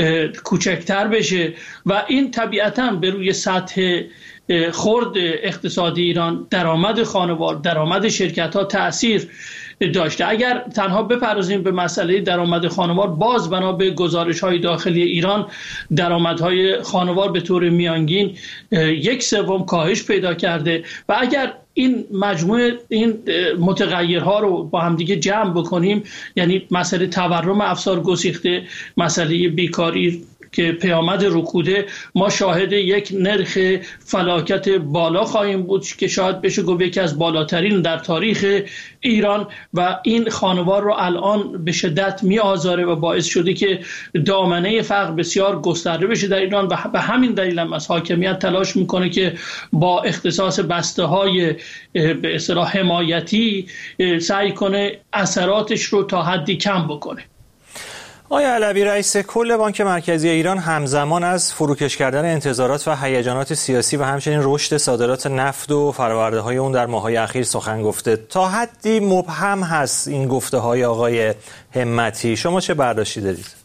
کوچکتر بشه و این طبیعتاً به روی سطح خرد اقتصادی ایران، درآمد خانوار، درآمد شرکت‌ها تأثیر داشته. اگر تنها بپردازیم به مسئله درآمد خانوار، باز بنا به گزارش‌های داخلی ایران درآمدهای خانوار به طور میانگین یک سوم کاهش پیدا کرده و اگر این مجموعه این متغیرها رو با هم دیگه جمع بکنیم، یعنی مسئله تورم افسار گسیخته، مسئله بیکاری که پیامد رکوده، ما شاهد یک نرخ فلاکت بالا خواهیم بود که شاید بشه گفت یکی از بالاترین در تاریخ ایران و این خانوار رو الان به شدت می آزاره و باعث شده که دامنه فقر بسیار گسترده بشه در ایران و به همین دلیل هم از حاکمیت تلاش میکنه که با اختصاص بسته های به اصطلاح حمایتی سعی کنه اثراتش رو تا حدی کم بکنه. آقای علوی، رئیس کل بانک مرکزی ایران همزمان از فروکش کردن انتظارات و هیجانات سیاسی و همچنین رشد صادرات نفت و فرآورده‌های اون در ماه‌های اخیر سخن گفته. تا حدی مبهم هست این گفته‌های آقای همتی، شما چه برداشتی دارید؟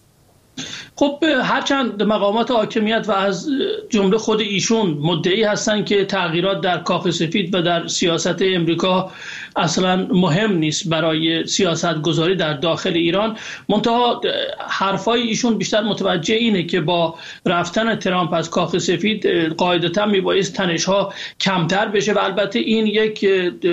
خب هرچند مقامات حاکمیت و از جمله خود ایشون مدعی هستن که تغییرات در کاخ سفید و در سیاست امریکا اصلا مهم نیست برای سیاست گذاری در داخل ایران، منتها حرفای ایشون بیشتر متوجه اینه که با رفتن ترامپ از کاخ سفید قاعدتا میبایست تنش‌ها کمتر بشه و البته این یک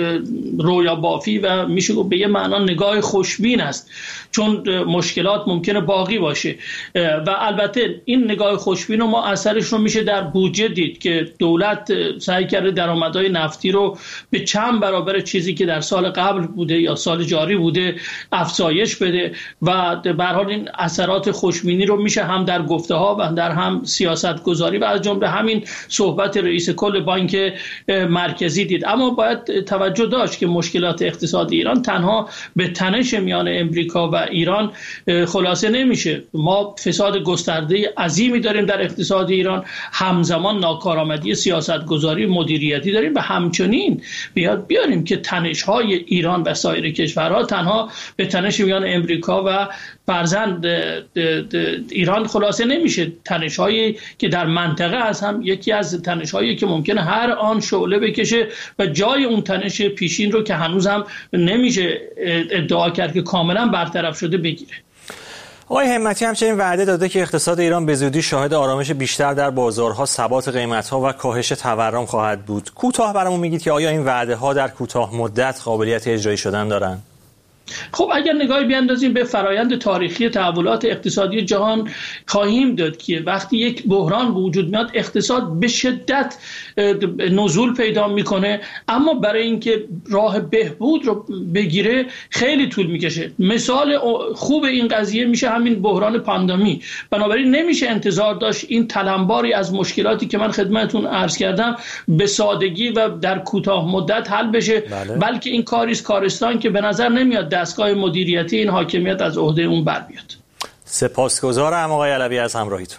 رویا بافی و میشه به یه معنا نگاه خوشبین است، چون مشکلات ممکنه باقی باشه. و البته این نگاه خوشبین و ما اثرش رو میشه در بودجه دید که دولت سعی کرده درآمدهای نفتی رو به چند برابر چیزی که در سال قبل بوده یا سال جاری بوده افزایش بده و به هر حال این اثرات خوشبینی رو میشه هم در گفته ها و در هم سیاست گذاری و از جمله همین صحبت رئیس کل بانک مرکزی دید. اما باید توجه داشت که مشکلات اقتصادی ایران تنها به تنش میان امریکا و ایران خلاصه نمیشه. ما فساد گسترده عظیمی داریم در اقتصاد ایران، همزمان ناکارآمدی سیاستگذاری مدیریتی داریم و همچنین بیاد بیاریم که تنش‌های ایران و سایر کشورها تنها به تنش میان امریکا و فرزند ایران خلاصه نمیشه. تنش‌هایی که در منطقه هست هم یکی از تنش‌هایی که ممکنه هر آن شعله بکشه و جای اون تنش پیشین رو که هنوز هم نمیشه ادعا کرد که کاملا برطرف شده بگیره. آقای همتی همچنین وعده داده که اقتصاد ایران به زودی شاهد آرامش بیشتر در بازارها، ثبات قیمت‌ها و کاهش تورم خواهد بود. کوتاه برامون میگید که آیا این وعده‌ها در کوتاه مدت قابلیت اجرایی شدن دارن؟ خب اگر نگاهی بیاندازیم به فرایند تاریخی تحولات اقتصادی جهان خواهیم داد که وقتی یک بحران وجود میاد اقتصاد به شدت نزول پیدا میکنه، اما برای اینکه راه بهبود رو بگیره خیلی طول میکشه. مثال خوب این قضیه میشه همین بحران پاندمی. بنابراین نمیشه انتظار داشت این تلمباری از مشکلاتی که من خدمتتون عرض کردم به سادگی و در کوتاه مدت حل بشه. بله. بلکه این کاریست کارستان که به نظر نمیاد دستگاه مدیریتی این حاکمیت از عهده اون بر بیاد. سپاسگزارم آقای علوی از همراهیتون.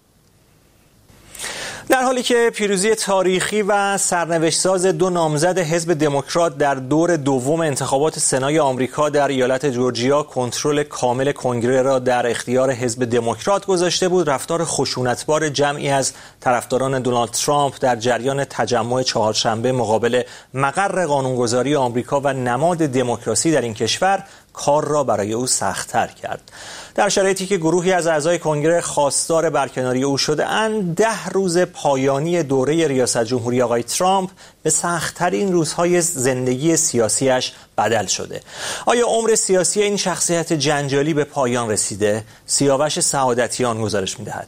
در حالی که پیروزی تاریخی و سرنوشت‌ساز دو نامزد حزب دموکرات در دور دوم انتخابات سنای آمریکا در ایالت جورجیا کنترل کامل کنگره را در اختیار حزب دموکرات گذاشته بود، رفتار خشونتبار جمعی از طرفداران دونالد ترامپ در جریان تجمع چهارشنبه مقابل مقر قانونگذاری آمریکا و نماد دموکراسی در این کشور کار را برای او سخت‌تر کرد. در شرایطی که گروهی از اعضای کنگره خواستار برکناری او شده اند، ده روز پایانی دوره ریاست جمهوری آقای ترامپ به سخت‌ترین روزهای زندگی سیاسیش بدل شده. آیا عمر سیاسی این شخصیت جنجالی به پایان رسیده؟ سیاوش سعادتیان گزارش می‌دهد.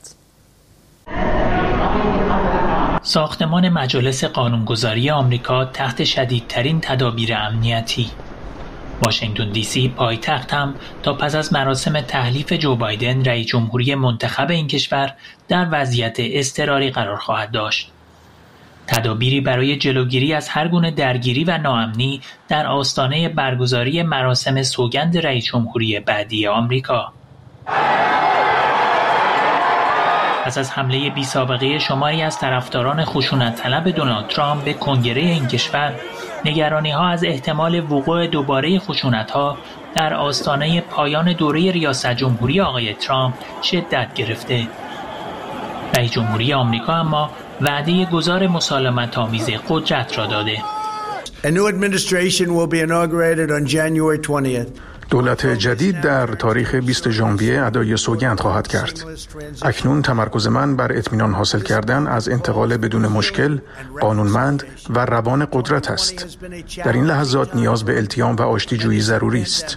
ساختمان مجالس قانونگذاری آمریکا تحت شدیدترین تدابیر امنیتی. واشنگتن دی سی پایتخت هم تا پس از مراسم تحلیف جو بایدن رئیس جمهوری منتخب این کشور در وضعیت اضطراری قرار خواهد داشت. تدابیری برای جلوگیری از هر گونه درگیری و ناامنی در آستانه برگزاری مراسم سوگند رئیس جمهوری بعدی آمریکا. پس از حمله بی سابقه شماری از طرفداران خشونت طلب دونالد ترامپ به کنگره این کشور، نگرانی‌ها از احتمال وقوع دوباره خشونت‌ها در آستانه پایان دوره ریاست جمهوری آقای ترامپ شدت گرفته. رئیس جمهوری آمریکا اما وعده گذار مسالمت‌آمیز قدرت را داده. A new administration will be inaugurated on January twentieth. دولت جدید در تاریخ بیست ژانویه ادای سوگند خواهد کرد. اکنون تمرکز من بر اطمینان حاصل کردن از انتقال بدون مشکل، قانونمند و روان قدرت است. در این لحظات نیاز به التیام و آشتی‌جویی ضروری است.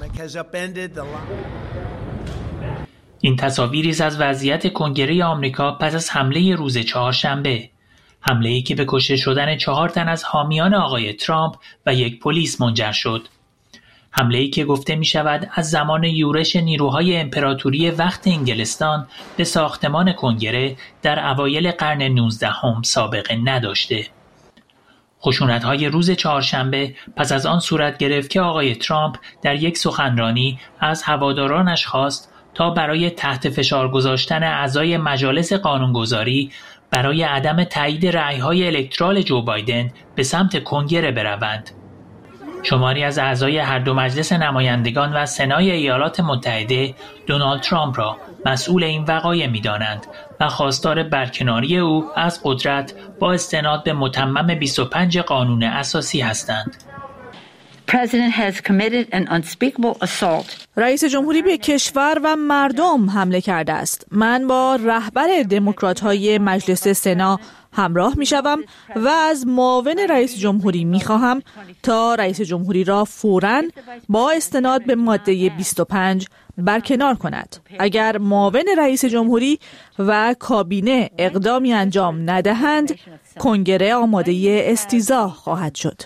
این تصاویری است از وضعیت کنگره آمریکا پس از حمله روز چهارشنبه. حمله‌ای که به کشته شدن چهار تن از حامیان آقای ترامپ و یک پلیس منجر شد. حمله‌ای که گفته می شود از زمان یورش نیروهای امپراتوری وقت انگلستان به ساختمان کنگره در اوایل قرن نوزدهم سابقه نداشته. خشونت‌های روز چهارشنبه پس از آن صورت گرفت که آقای ترامپ در یک سخنرانی از هوادارانش خواست تا برای تحت فشار گذاشتن اعضای مجالس قانونگذاری برای عدم تایید رأی‌های الکترال جو بایدن به سمت کنگره بروند. شماری از اعضای هر دو مجلس نمایندگان و سنای ایالات متحده دونالد ترامپ را مسئول این وقایع می‌دانند و خواستار برکناری او از قدرت با استناد به متمم بیست و پنج قانون اساسی هستند. رئیس جمهوری به کشور و مردم حمله کرده است. من با رهبر دموکرات‌های مجلس سنا همراه می‌شوم و از معاون رئیس جمهوری می‌خواهم تا رئیس جمهوری را فوراً با استناد به ماده بیست و پنج برکنار کند. اگر معاون رئیس جمهوری و کابینه اقدامی انجام ندهند، کنگره آماده استیضاح خواهد شد.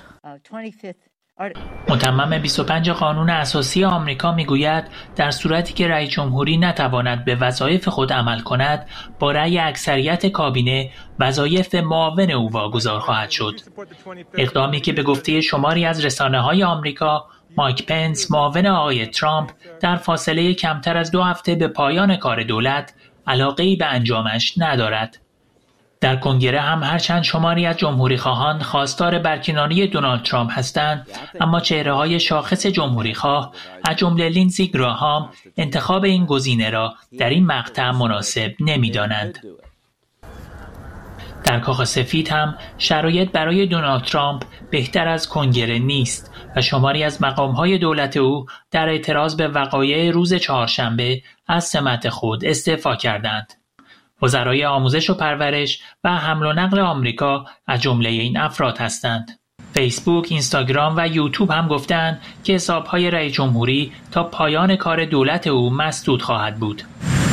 متمم بیست و پنج قانون اساسی آمریکا میگوید در صورتی که رئیس جمهوری نتواند به وظایف خود عمل کند، با رأی اکثریت کابینه وظایف معاون او واگذار خواهد شد. اقدامی که به گفته شماری از رسانه‌های آمریکا، مایک پنس معاون آقای ترامپ در فاصله کمتر از دو هفته به پایان کار دولت علاقه‌ای به انجامش ندارد. در کنگره هم هرچند شماری از جمهوری خواهان خواستار برکناری دونالد ترامپ هستند، اما چهره‌های شاخص جمهوری خواه از جمله لینزی گراهام انتخاب این گزینه را در این مقطع مناسب نمی‌دانند. در کاخ سفید هم شرایط برای دونالد ترامپ بهتر از کنگره نیست و شماری از مقام‌های دولت او در اعتراض به وقایع روز چهارشنبه از سمت خود استعفا کردند. وزرای آموزش و پرورش و حمل و نقل آمریکا از جمله این افراد هستند. فیسبوک، اینستاگرام و یوتیوب هم گفتند که حساب‌های رئیس جمهوری تا پایان کار دولت او مسدود خواهد بود.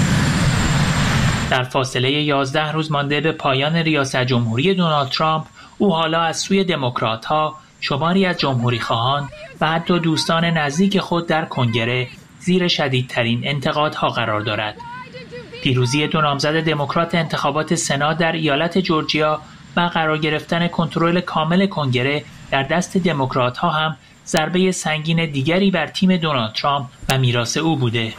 در فاصله یازده روز مانده به پایان ریاست جمهوری دونالد ترامپ، او حالا از سوی دموکرات‌ها، شماری از جمهوری خواهان و حتی دوستان نزدیک خود در کنگره زیر شدیدترین انتقادها قرار دارد. پیروزی دو نامزد دموکرات انتخابات سنا در ایالت جورجیا و قرار گرفتن کنترل کامل کنگره در دست دموکرات‌ها هم ضربه سنگین دیگری بر تیم دونالد ترامپ و میراث او بوده.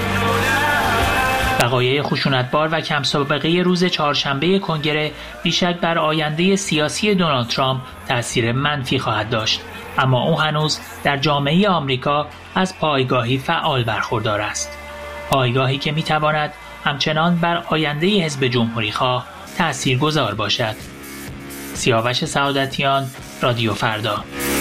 وقایع خشونتبار و کم سابقه روز چهارشنبه کنگره بیشک بر آینده سیاسی دونالد ترامپ تأثیر منفی خواهد داشت، اما او هنوز در جامعه آمریکا از پایگاهی فعال برخوردار است. پایگاهی که میتواند همچنان بر آینده حزب جمهوری خواه تأثیرگذار باشد. سیاوش سعادتیان، رادیو فردا.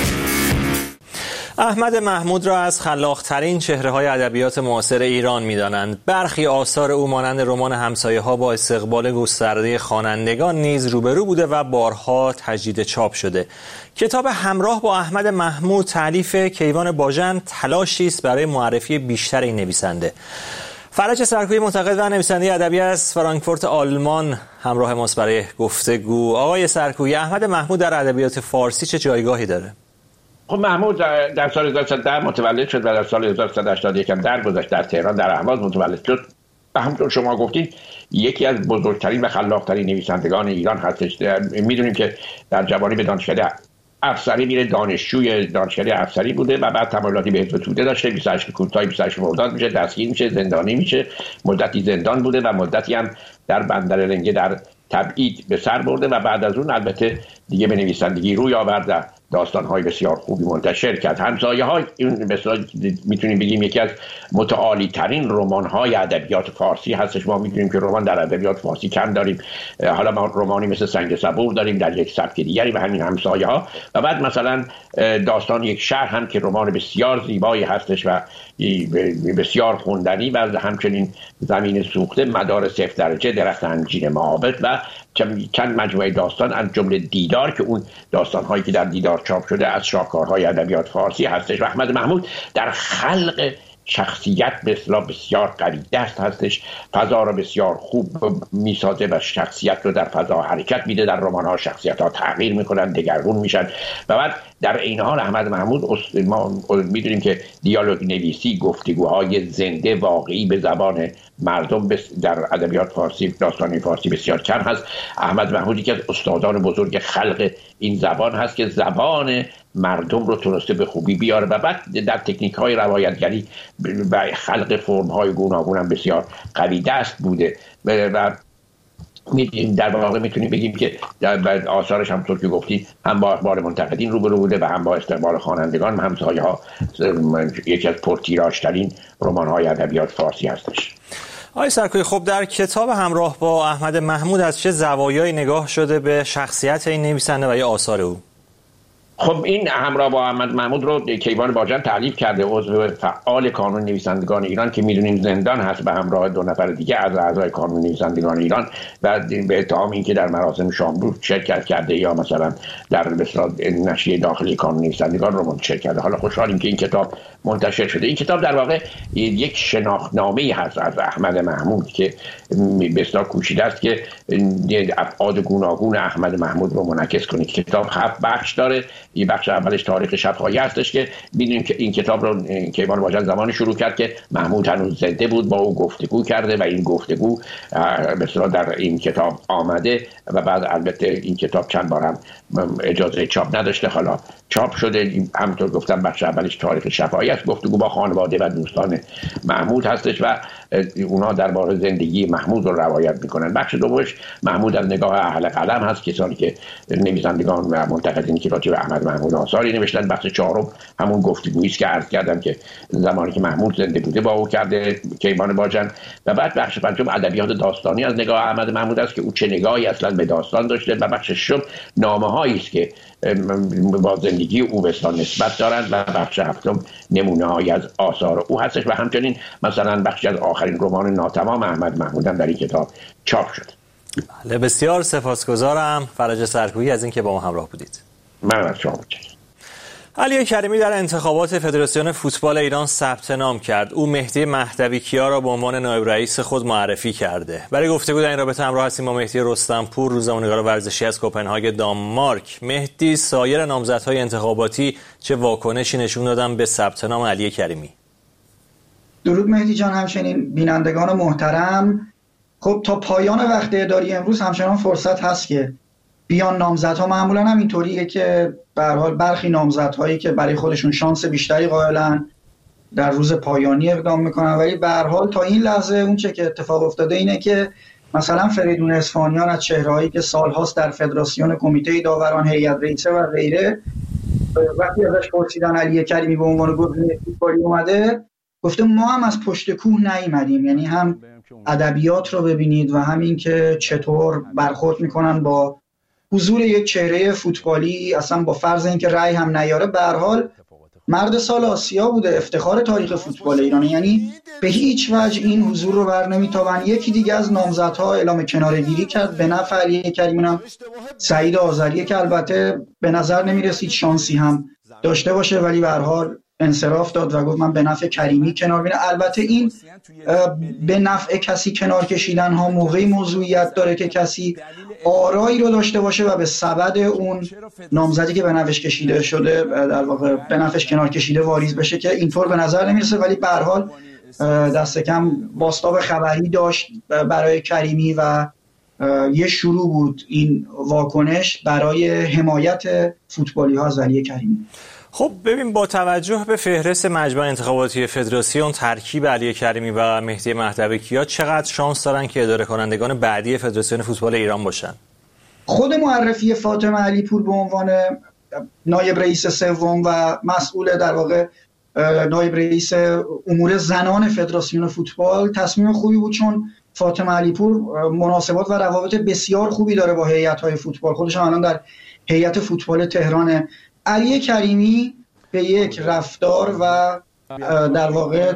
احمد محمود را از خلاق‌ترین چهره‌های ادبیات معاصر ایران می‌دانند. برخی آثار او مانند رمان همسایه‌ها با استقبال گسترده خوانندگان نیز روبرو بوده و بارها تجدید چاپ شده. کتاب همراه با احمد محمود تألیف کیوان باژن تلاشی است برای معرفی بیشتر این نویسنده. فرج سرکویی منتقد و نویسنده ادبی از فرانکفورت آلمان همراه ماست برای گفتگو. آقای سرکویی، احمد محمود در ادبیات فارسی چه جایگاهی داره؟ خب محمود در سال هزار و سیصد و ده متولد شد و در سال هزار و سیصد و هشتاد و یک هم درگذشت، در تهران در اهواز متولد شد و همونطور شما گفتید یکی از بزرگترین و خلاقترین نویسندگان ایران هستش. میدونیم که در جوانی به دانشکده افسری میره، دانشجوی دانشکده افسری بوده و بعد تمایلاتی به حزب توده داشته. بیست و هشت کودتای بیست و هشت مرداد میشه، دستگیر میشه، زندانی میشه، مدتی زندان بوده و مدتی هم در بندر لنگه در تبعید به سر برده و بعد از اون البته دیگه به نویسندگی روی آورد، داستان‌های بسیار خوبی منتشر کرد. همسایه‌ها این مثلا میتونیم بگیم یکی از متعالی‌ترین رمان‌های ادبیات فارسی هستش. ما می‌دونیم که رمان در ادبیات فارسی کم داریم. حالا ما رمانی مثل سنگ صبور داریم در یک سبک دیگری و همین همسایه‌ها. و بعد مثلا داستان یک شهر هم که رمان بسیار زیبایی هستش و بسیار خوندنی و همچنین زمین سوخته، مدار صفر درجه، درخت انجیر معابد و چند مجموعه داستان از جمله دیدار که اون داستان‌هایی که در دیدار چاپ شده از شاهکارهای ادبیات فارسی هستش. و احمد محمود در خلق شخصیت به اصطلاح بسیار قوی دست هستش، فضا رو بسیار خوب میسازه و شخصیت رو در فضا حرکت میده. در رمان‌ها شخصیت‌ها تغییر میکنن، دگرگون میشن و بعد در این حال احمد محمود ما میدونیم که دیالوگ نویسی، گفتگوهای زنده واقعی به زبان مردم در ادبیات فارسی، داستانی فارسی بسیار کم هست. احمد محمودی که از استادان بزرگ خلق این زبان هست که زبان مردم رو تونسته به خوبی بیاره و بعد در تکنیک های روایتگری و خلق فرم های گوناگون هم بسیار قوی دست بوده و در واقع میتونیم بگیم که در آثارش همونطور که گفتی هم با اخبار منتقدین روبرو بوده و هم با استقبال خوانندگان. همسایه ها یکی از پرتیراژترین رمان های ادبیات فارسی هستش. آقای سرکویی، خب در کتاب همراه با احمد محمود از چه زوایایی نگاه شده به شخصیت این نویسنده و یا آثار او؟ خب این همراه با احمد محمود رو کیوان باجن تعلیف کرده، عضو فعال کانون نویسندگان ایران که میدونیم زندان هست به همراه دو نفر دیگه از اعضای کانون نویسندگان ایران و به اتهام اینکه در مراسم شامروز شرکت کرده یا مثلا در مثلا نشریه داخلی کانون نویسندگان رو منتشر کرده. حالا خوشحالیم که این کتاب منتشر شده. این کتاب در واقع یک شناختنامه‌ای هست از احمد محمود که بسیار کوشیده است که ابعاد گوناگون احمد محمود رو منعکس کنه. کتاب هفت بخش داره. یه بخش اولش تاریخ شفاهی هستش که می‌دونیم که این کتاب رو کیوان باجن زمانی شروع کرد که محمود هنوز زنده بود، با او گفتگو کرده و این گفتگو مثلا در این کتاب آمده و بعد البته این کتاب چند بار هم اجازه چاپ نداشته، حالا چاپ شده. همونطور گفتم بخش اولش تاریخ شفاهی است، گفتگو با خانواده و دوستان محمود هستش و اونا درباره زندگی محمود رو روایت میکنن. بخش دومش محمود از نگاه اهل قلم هست، کسانی که نویسندگان و منتقدینی که راجع به احمد محمود آثاری نوشتن. بخش چهارم همون گفتگویی است که عرض کردم که زمانی که محمود زنده بوده با او کرده کیوان باجن. و بعد بخش پنجم ادبیات داستانی از نگاه احمد محمود است که او چه نگاهی اصلا به داستان داشته. و بخش ششم نامه‌هایی است که با زندگی او بسیار نسبت دارند و بخش هفتم نمونه‌هایی از آثار او هستش و همچنین مثلا بخشی از آخرین رمان ناتمام احمد محمود هم در این کتاب چاپ شد. بله، بسیار سپاسگزارم فرج سرکویی از اینکه با ما همراه بودید. من از شما متشکرم. علی کریمی در انتخابات فدراسیون فوتبال ایران ثبت نام کرد. او مهدی مهدوی کیا را به عنوان نایب رئیس خود معرفی کرده. برای گفتگو در این رابطه همراه هستیم با مهدی رستمپور، روزنامه‌نگار ورزشی از کوپنهاگ دانمارک. مهدی، سایر نامزدهای انتخاباتی چه واکنشی نشون دادن به ثبت نام علی کریمی؟ درود مهدی جان، همچنین بینندگان محترم. خب تا پایان وقت اداری امروز همچنان فرصت هست که بیان نامزدها. معمولا هم اینطوریه که به هر حال برخی نامزدهایی که برای خودشون شانس بیشتری قائلن در روز پایانی اقدام میکنن، ولی به هر حال تا این لحظه اون چه که اتفاق افتاده اینه که مثلا فریدون اصفهانیان از چهرهایی که سالهاست در فدراسیون کمیته داوران، هیئت رئیسه و غیره، وقتی ازش پرسیدن علی کریمی به عنوان گزینه فوتبالی اومده، گفته ما هم از پشت کوه نیومدیم. یعنی هم ادبیات رو ببینید و همین که چطور برخورد میکنن با حضور یک چهره فوتبالی، اصلا با فرض اینکه رأی هم نیاره. به هر حال مرد سال آسیا بوده، افتخار تاریخ فوتبال ایران، یعنی به هیچ وجه این حضور رو بر نمیتابن. یکی دیگه از نامزدها اعلام کناره‌گیری کرد به نفع علی کریمی، هم سعید آذریه که البته به نظر نمیرسید شانسی هم داشته باشه، ولی به هر حال انصراف داد و گفت من به نفع کریمی کنار میرم. البته این به نفع کسی کنار کشیدن ها موقعی موضوعیت داره که کسی آرایی رو داشته باشه و به سبد اون نامزدی که به نفعش کشیده شده در واقع به نفعش کنار کشیده واریز بشه، که اینطور به نظر نمیرسه. ولی به هر حال دست کم بازتاب خبری داشت برای کریمی و یه شروع بود این واکنش برای حمایت فوتبالی ها از علی کریمی. خب ببین، با توجه به فهرست مجمع انتخاباتی فدراسیون، ترکیب علی کریمی و مهدی مهدوی کیا چقدر شانس دارن که اداره کنندگان بعدی فدراسیون فوتبال ایران باشن؟ خود معرفی فاطمه علیپور به عنوان نایب رئیس سوم و مسئول در واقع نایب رئیس امور زنان فدراسیون فوتبال تصمیم خوبی بود، چون فاطمه علیپور مناسبات و روابط بسیار خوبی داره با هیئت‌های فوتبال. خودش الان در هیئت فوتبال تهران. علی کریمی به یک رفتار و در واقع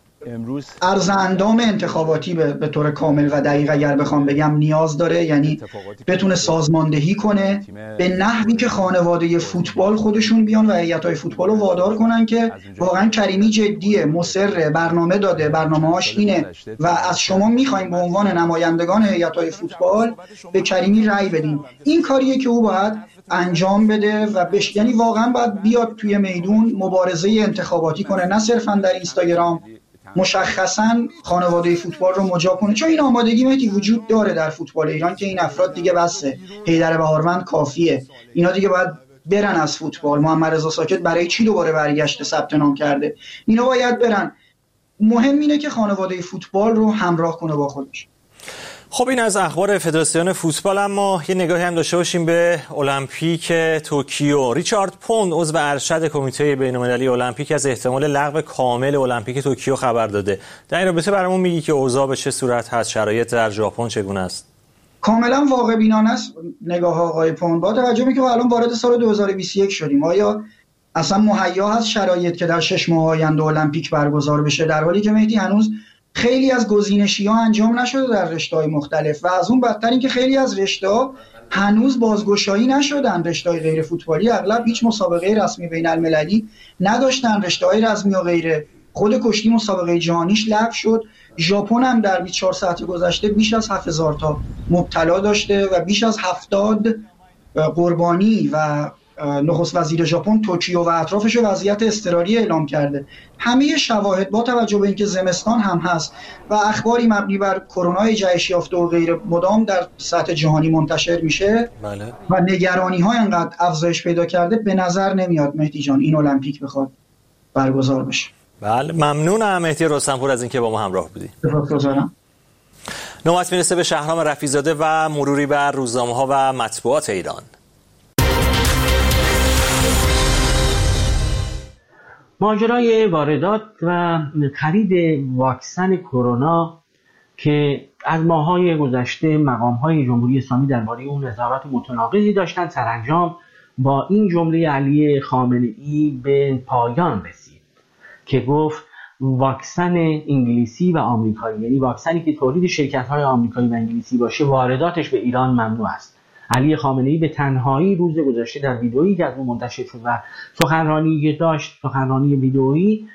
عرض اندام انتخاباتی به, به طور کامل و دقیق اگر بخوام بگم نیاز داره، یعنی بتونه سازماندهی کنه به نحوی که خانواده فوتبال خودشون بیان و هیئت‌های فوتبال رو وادار کنن که واقعا کریمی جدیه، مصر، برنامه داده، برنامه‌هاش اینه و از شما می‌خوایم به عنوان نمایندگان هیئت‌های فوتبال به کریمی رأی بدین. این کاریه که او باید انجام بده و بش... یعنی واقعا باید بیاد توی میدون مبارزه انتخاباتی کنه، نه صرفا در اینستاگرام مشخصا خانواده فوتبال رو مجاب کنه، چون این آمادگی مهدی وجود داره در فوتبال ایران که این افراد دیگه بسه. حیدر بهاروند کافیه، اینا دیگه باید برن از فوتبال. محمد رضا ساکت برای چی دوباره برگشته ثبت نام کرده؟ اینا باید برن. مهم اینه که خانواده فوتبال رو همراه کنه با خودش. خب این از اخبار فدراسیون فوتبال، اما یه نگاهی هم داشته باشیم به المپیک توکیو. ریچارد پوند عضو ارشد کمیته بین‌المللی المپیک از احتمال لغو کامل المپیک توکیو خبر داده. در این رابطه برامون میگی که اوضاع به چه صورت هست؟ شرایط در ژاپن چگونه است؟ کاملا واقع بینانه است نگاه آقای پوند. با توجه به اینکه الان وارد سال دو هزار و بیست و یک شدیم، آیا اصلا مهیا هست شرایط که در شش ماه آینده المپیک برگزار بشه، در حالی که مهدی هنوز خیلی از گزینشی‌ها انجام نشده در رشته‌های مختلف و از اون بدتر این که خیلی از رشته‌ها هنوز بازگشایی نشدن. رشته‌های غیر فوتبالی اغلب هیچ مسابقه رسمی بین المللی نداشتن، رشته‌های رسمی و غیره. خود کشتی مسابقه جهانیش لغو شد. ژاپن هم در بیست و چهار ساعت گذشته بیش از هفت هزار تا مبتلا داشته و بیش از هفتاد قربانی و نخست وزیر ژاپن توکیو و اطرافش وضعیت اضطراری اعلام کرده. همه شواهد با توجه به اینکه زمستان هم هست و اخباری مبنی بر کرونا جهش یافته و غیره مدام در سطح جهانی منتشر میشه بله. و نگرانی ها اینقدر افزایش پیدا کرده، به نظر نمیاد مهدی جان این المپیک بخواد برگزار بشه. بله ممنونم مهدی رستمپور از اینکه با ما همراه بودی. سپاسگزارم. نوبت میرسه به شهرام رفیع‌زاده و مروری بر روزنامه‌ها و مطبوعات ایران. ماجرای واردات و خرید واکسن کرونا که از ماه‌های گذشته مقام‌های جمهوری اسلامی درباره اون نظارات متناقضی داشتن، سرانجام با این جمله علی خامنه‌ای به پایان رسید که گفت واکسن انگلیسی و آمریکایی، یعنی واکسنی که تولید شرکت‌های آمریکایی و انگلیسی باشه، وارداتش به ایران ممنوع است. علی خامنه‌ای به تنهایی روز گذشته در ویدئویی که از اون منتشر شد و سخنرانی داشت، سخنرانی ویدئویی،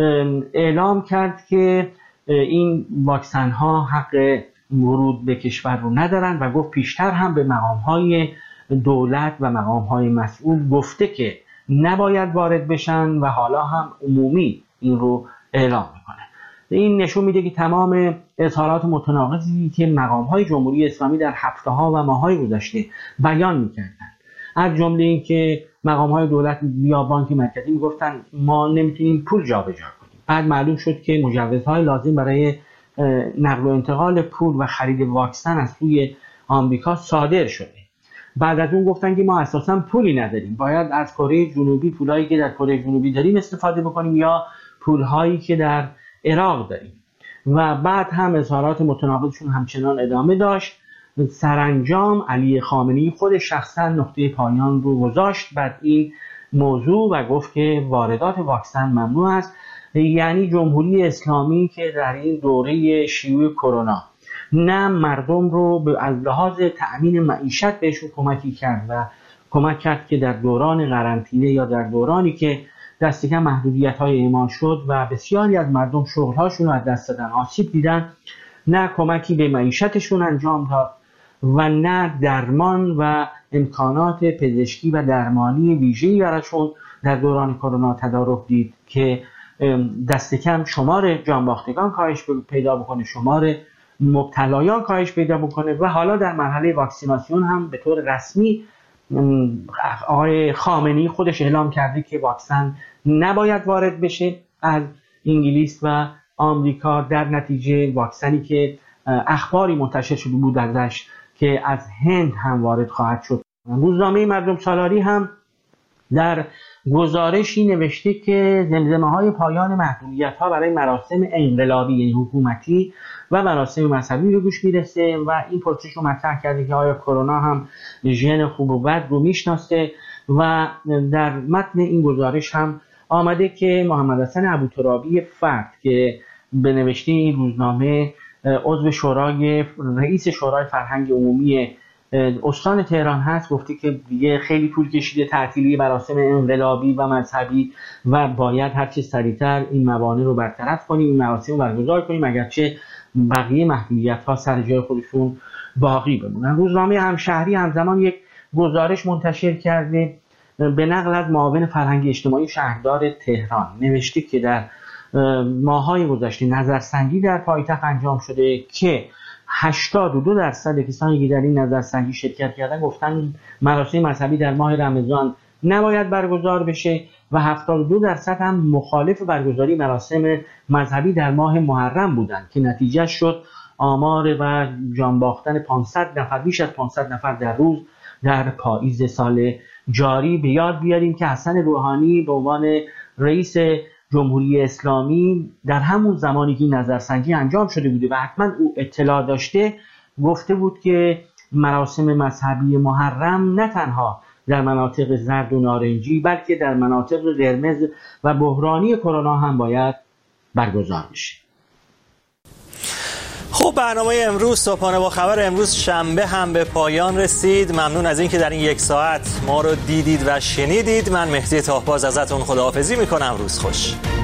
اعلام کرد که این واکسن ها حق ورود به کشور رو ندارن و گفت پیشتر هم به مقام های دولت و مقام های مسئول گفته که نباید وارد بشن و حالا هم عمومی این رو اعلام میکنه. این نشون میده که تمام اظهارات متناقضی که مقام‌های جمهوری اسلامی در هفته‌ها و ماه‌های گذشته بیان می‌کردند، از جمله این که مقام‌های دولت یا بانک مرکزی می‌گفتن ما نمی‌تونیم پول جابجا کنیم، بعد معلوم شد که مجوزهای لازم برای نقل و انتقال پول و خرید واکسن از سوی آمریکا صادر شده. بعد از اون گفتن که ما اساساً پولی نداریم، باید از کره جنوبی، پولایی که در کره جنوبی داریم استفاده بکنیم یا پول‌هایی که در عراق داریم. و بعد هم اظهارات متناقضشون همچنان ادامه داشت. سرانجام علی خامنه‌ای خود شخصا نقطه پایان رو گذاشت بعد این موضوع و گفت که واردات واکسن ممنوع است. یعنی جمهوری اسلامی که در این دوره شیوع کرونا نه مردم رو از لحاظ تأمین معیشت بهشون کمکی کرد و کمک کرد که در دوران قرنطینه یا در دورانی که دست کم محدودیت‌های اعمال شد و بسیاری از مردم شغل‌هاشون رو از دست دادن، آسیب دیدن، نه کمکی به معیشتشون انجام داد و نه درمان و امکانات پزشکی و درمانی ویژه‌ای براشون در دوران کرونا تدارک دید که دست کم شمار جانباختگان کاهش پیدا بکنه، شمار مبتلایان کاهش پیدا بکنه و حالا در مرحله واکسیناسیون هم به طور رسمی آقای خامنه‌ای خودش اعلام کرده که واکسن نباید وارد بشه از انگلیس و آمریکا، در نتیجه واکسنی که اخباری منتشر شده بود ازش که از هند هم وارد خواهد شد. روزنامه مردم سالاری هم در گزارشی نوشته که زمزمه‌های پایان محدودیت‌ها برای مراسم انقلابی یعنی حکومتی و مراسم مذهبی به گوش میرسه و این پرسش رو مطرح کرده که آیا کرونا هم ژن خوب و بد رو میشناسه و در متن این گزارش هم آمده که محمد حسن ابوترابی فرد که به نوشته این روزنامه عضو شورای رئیس شورای فرهنگ عمومی استان تهران هست، گفته که دیگه خیلی طول کشیده تعطیلی مراسم انقلابی و مذهبی و باید هر چه سریعتر این موانع رو برطرف کنیم، این مراسم رو برگزار کنیم اگرچه بقیه محدودیت‌ها سر جای خودشون باقی بمونن. روزنامه همشهری همزمان یک گزارش منتشر کرده به نقل از معاون فرهنگ اجتماعی شهردار تهران، نوشته که در ماه‌های گذشته نظرسنجی در پایتخت انجام شده که هشتاد و دو درصد کسانی که در این نظرسنجی شرکت کردن گفتن مراسم مذهبی در ماه رمضان نباید برگزار بشه و هفتاد و دو درصد هم مخالف برگزاری مراسم مذهبی در ماه محرم بودند که نتیجه شد آمار و جان باختن پانصد نفر، بیش از پانصد نفر در روز در پاییز سال جاری. به یاد بیاریم که حسن روحانی به عنوان رئیس جمهوری اسلامی در همون زمانی که نظرسنجی انجام شده بوده و حتما او اطلاع داشته، گفته بود که مراسم مذهبی محرم نه تنها در مناطق زرد و نارنجی بلکه در مناطق قرمز و بحرانی کرونا هم باید برگزار بشه. خب برنامه امروز صبحانه با خبر امروز شنبه هم به پایان رسید. ممنون از اینکه در این یک ساعت ما رو دیدید و شنیدید. من مهدی تاهباز ازتون خداحافظی میکنم. روز خوش.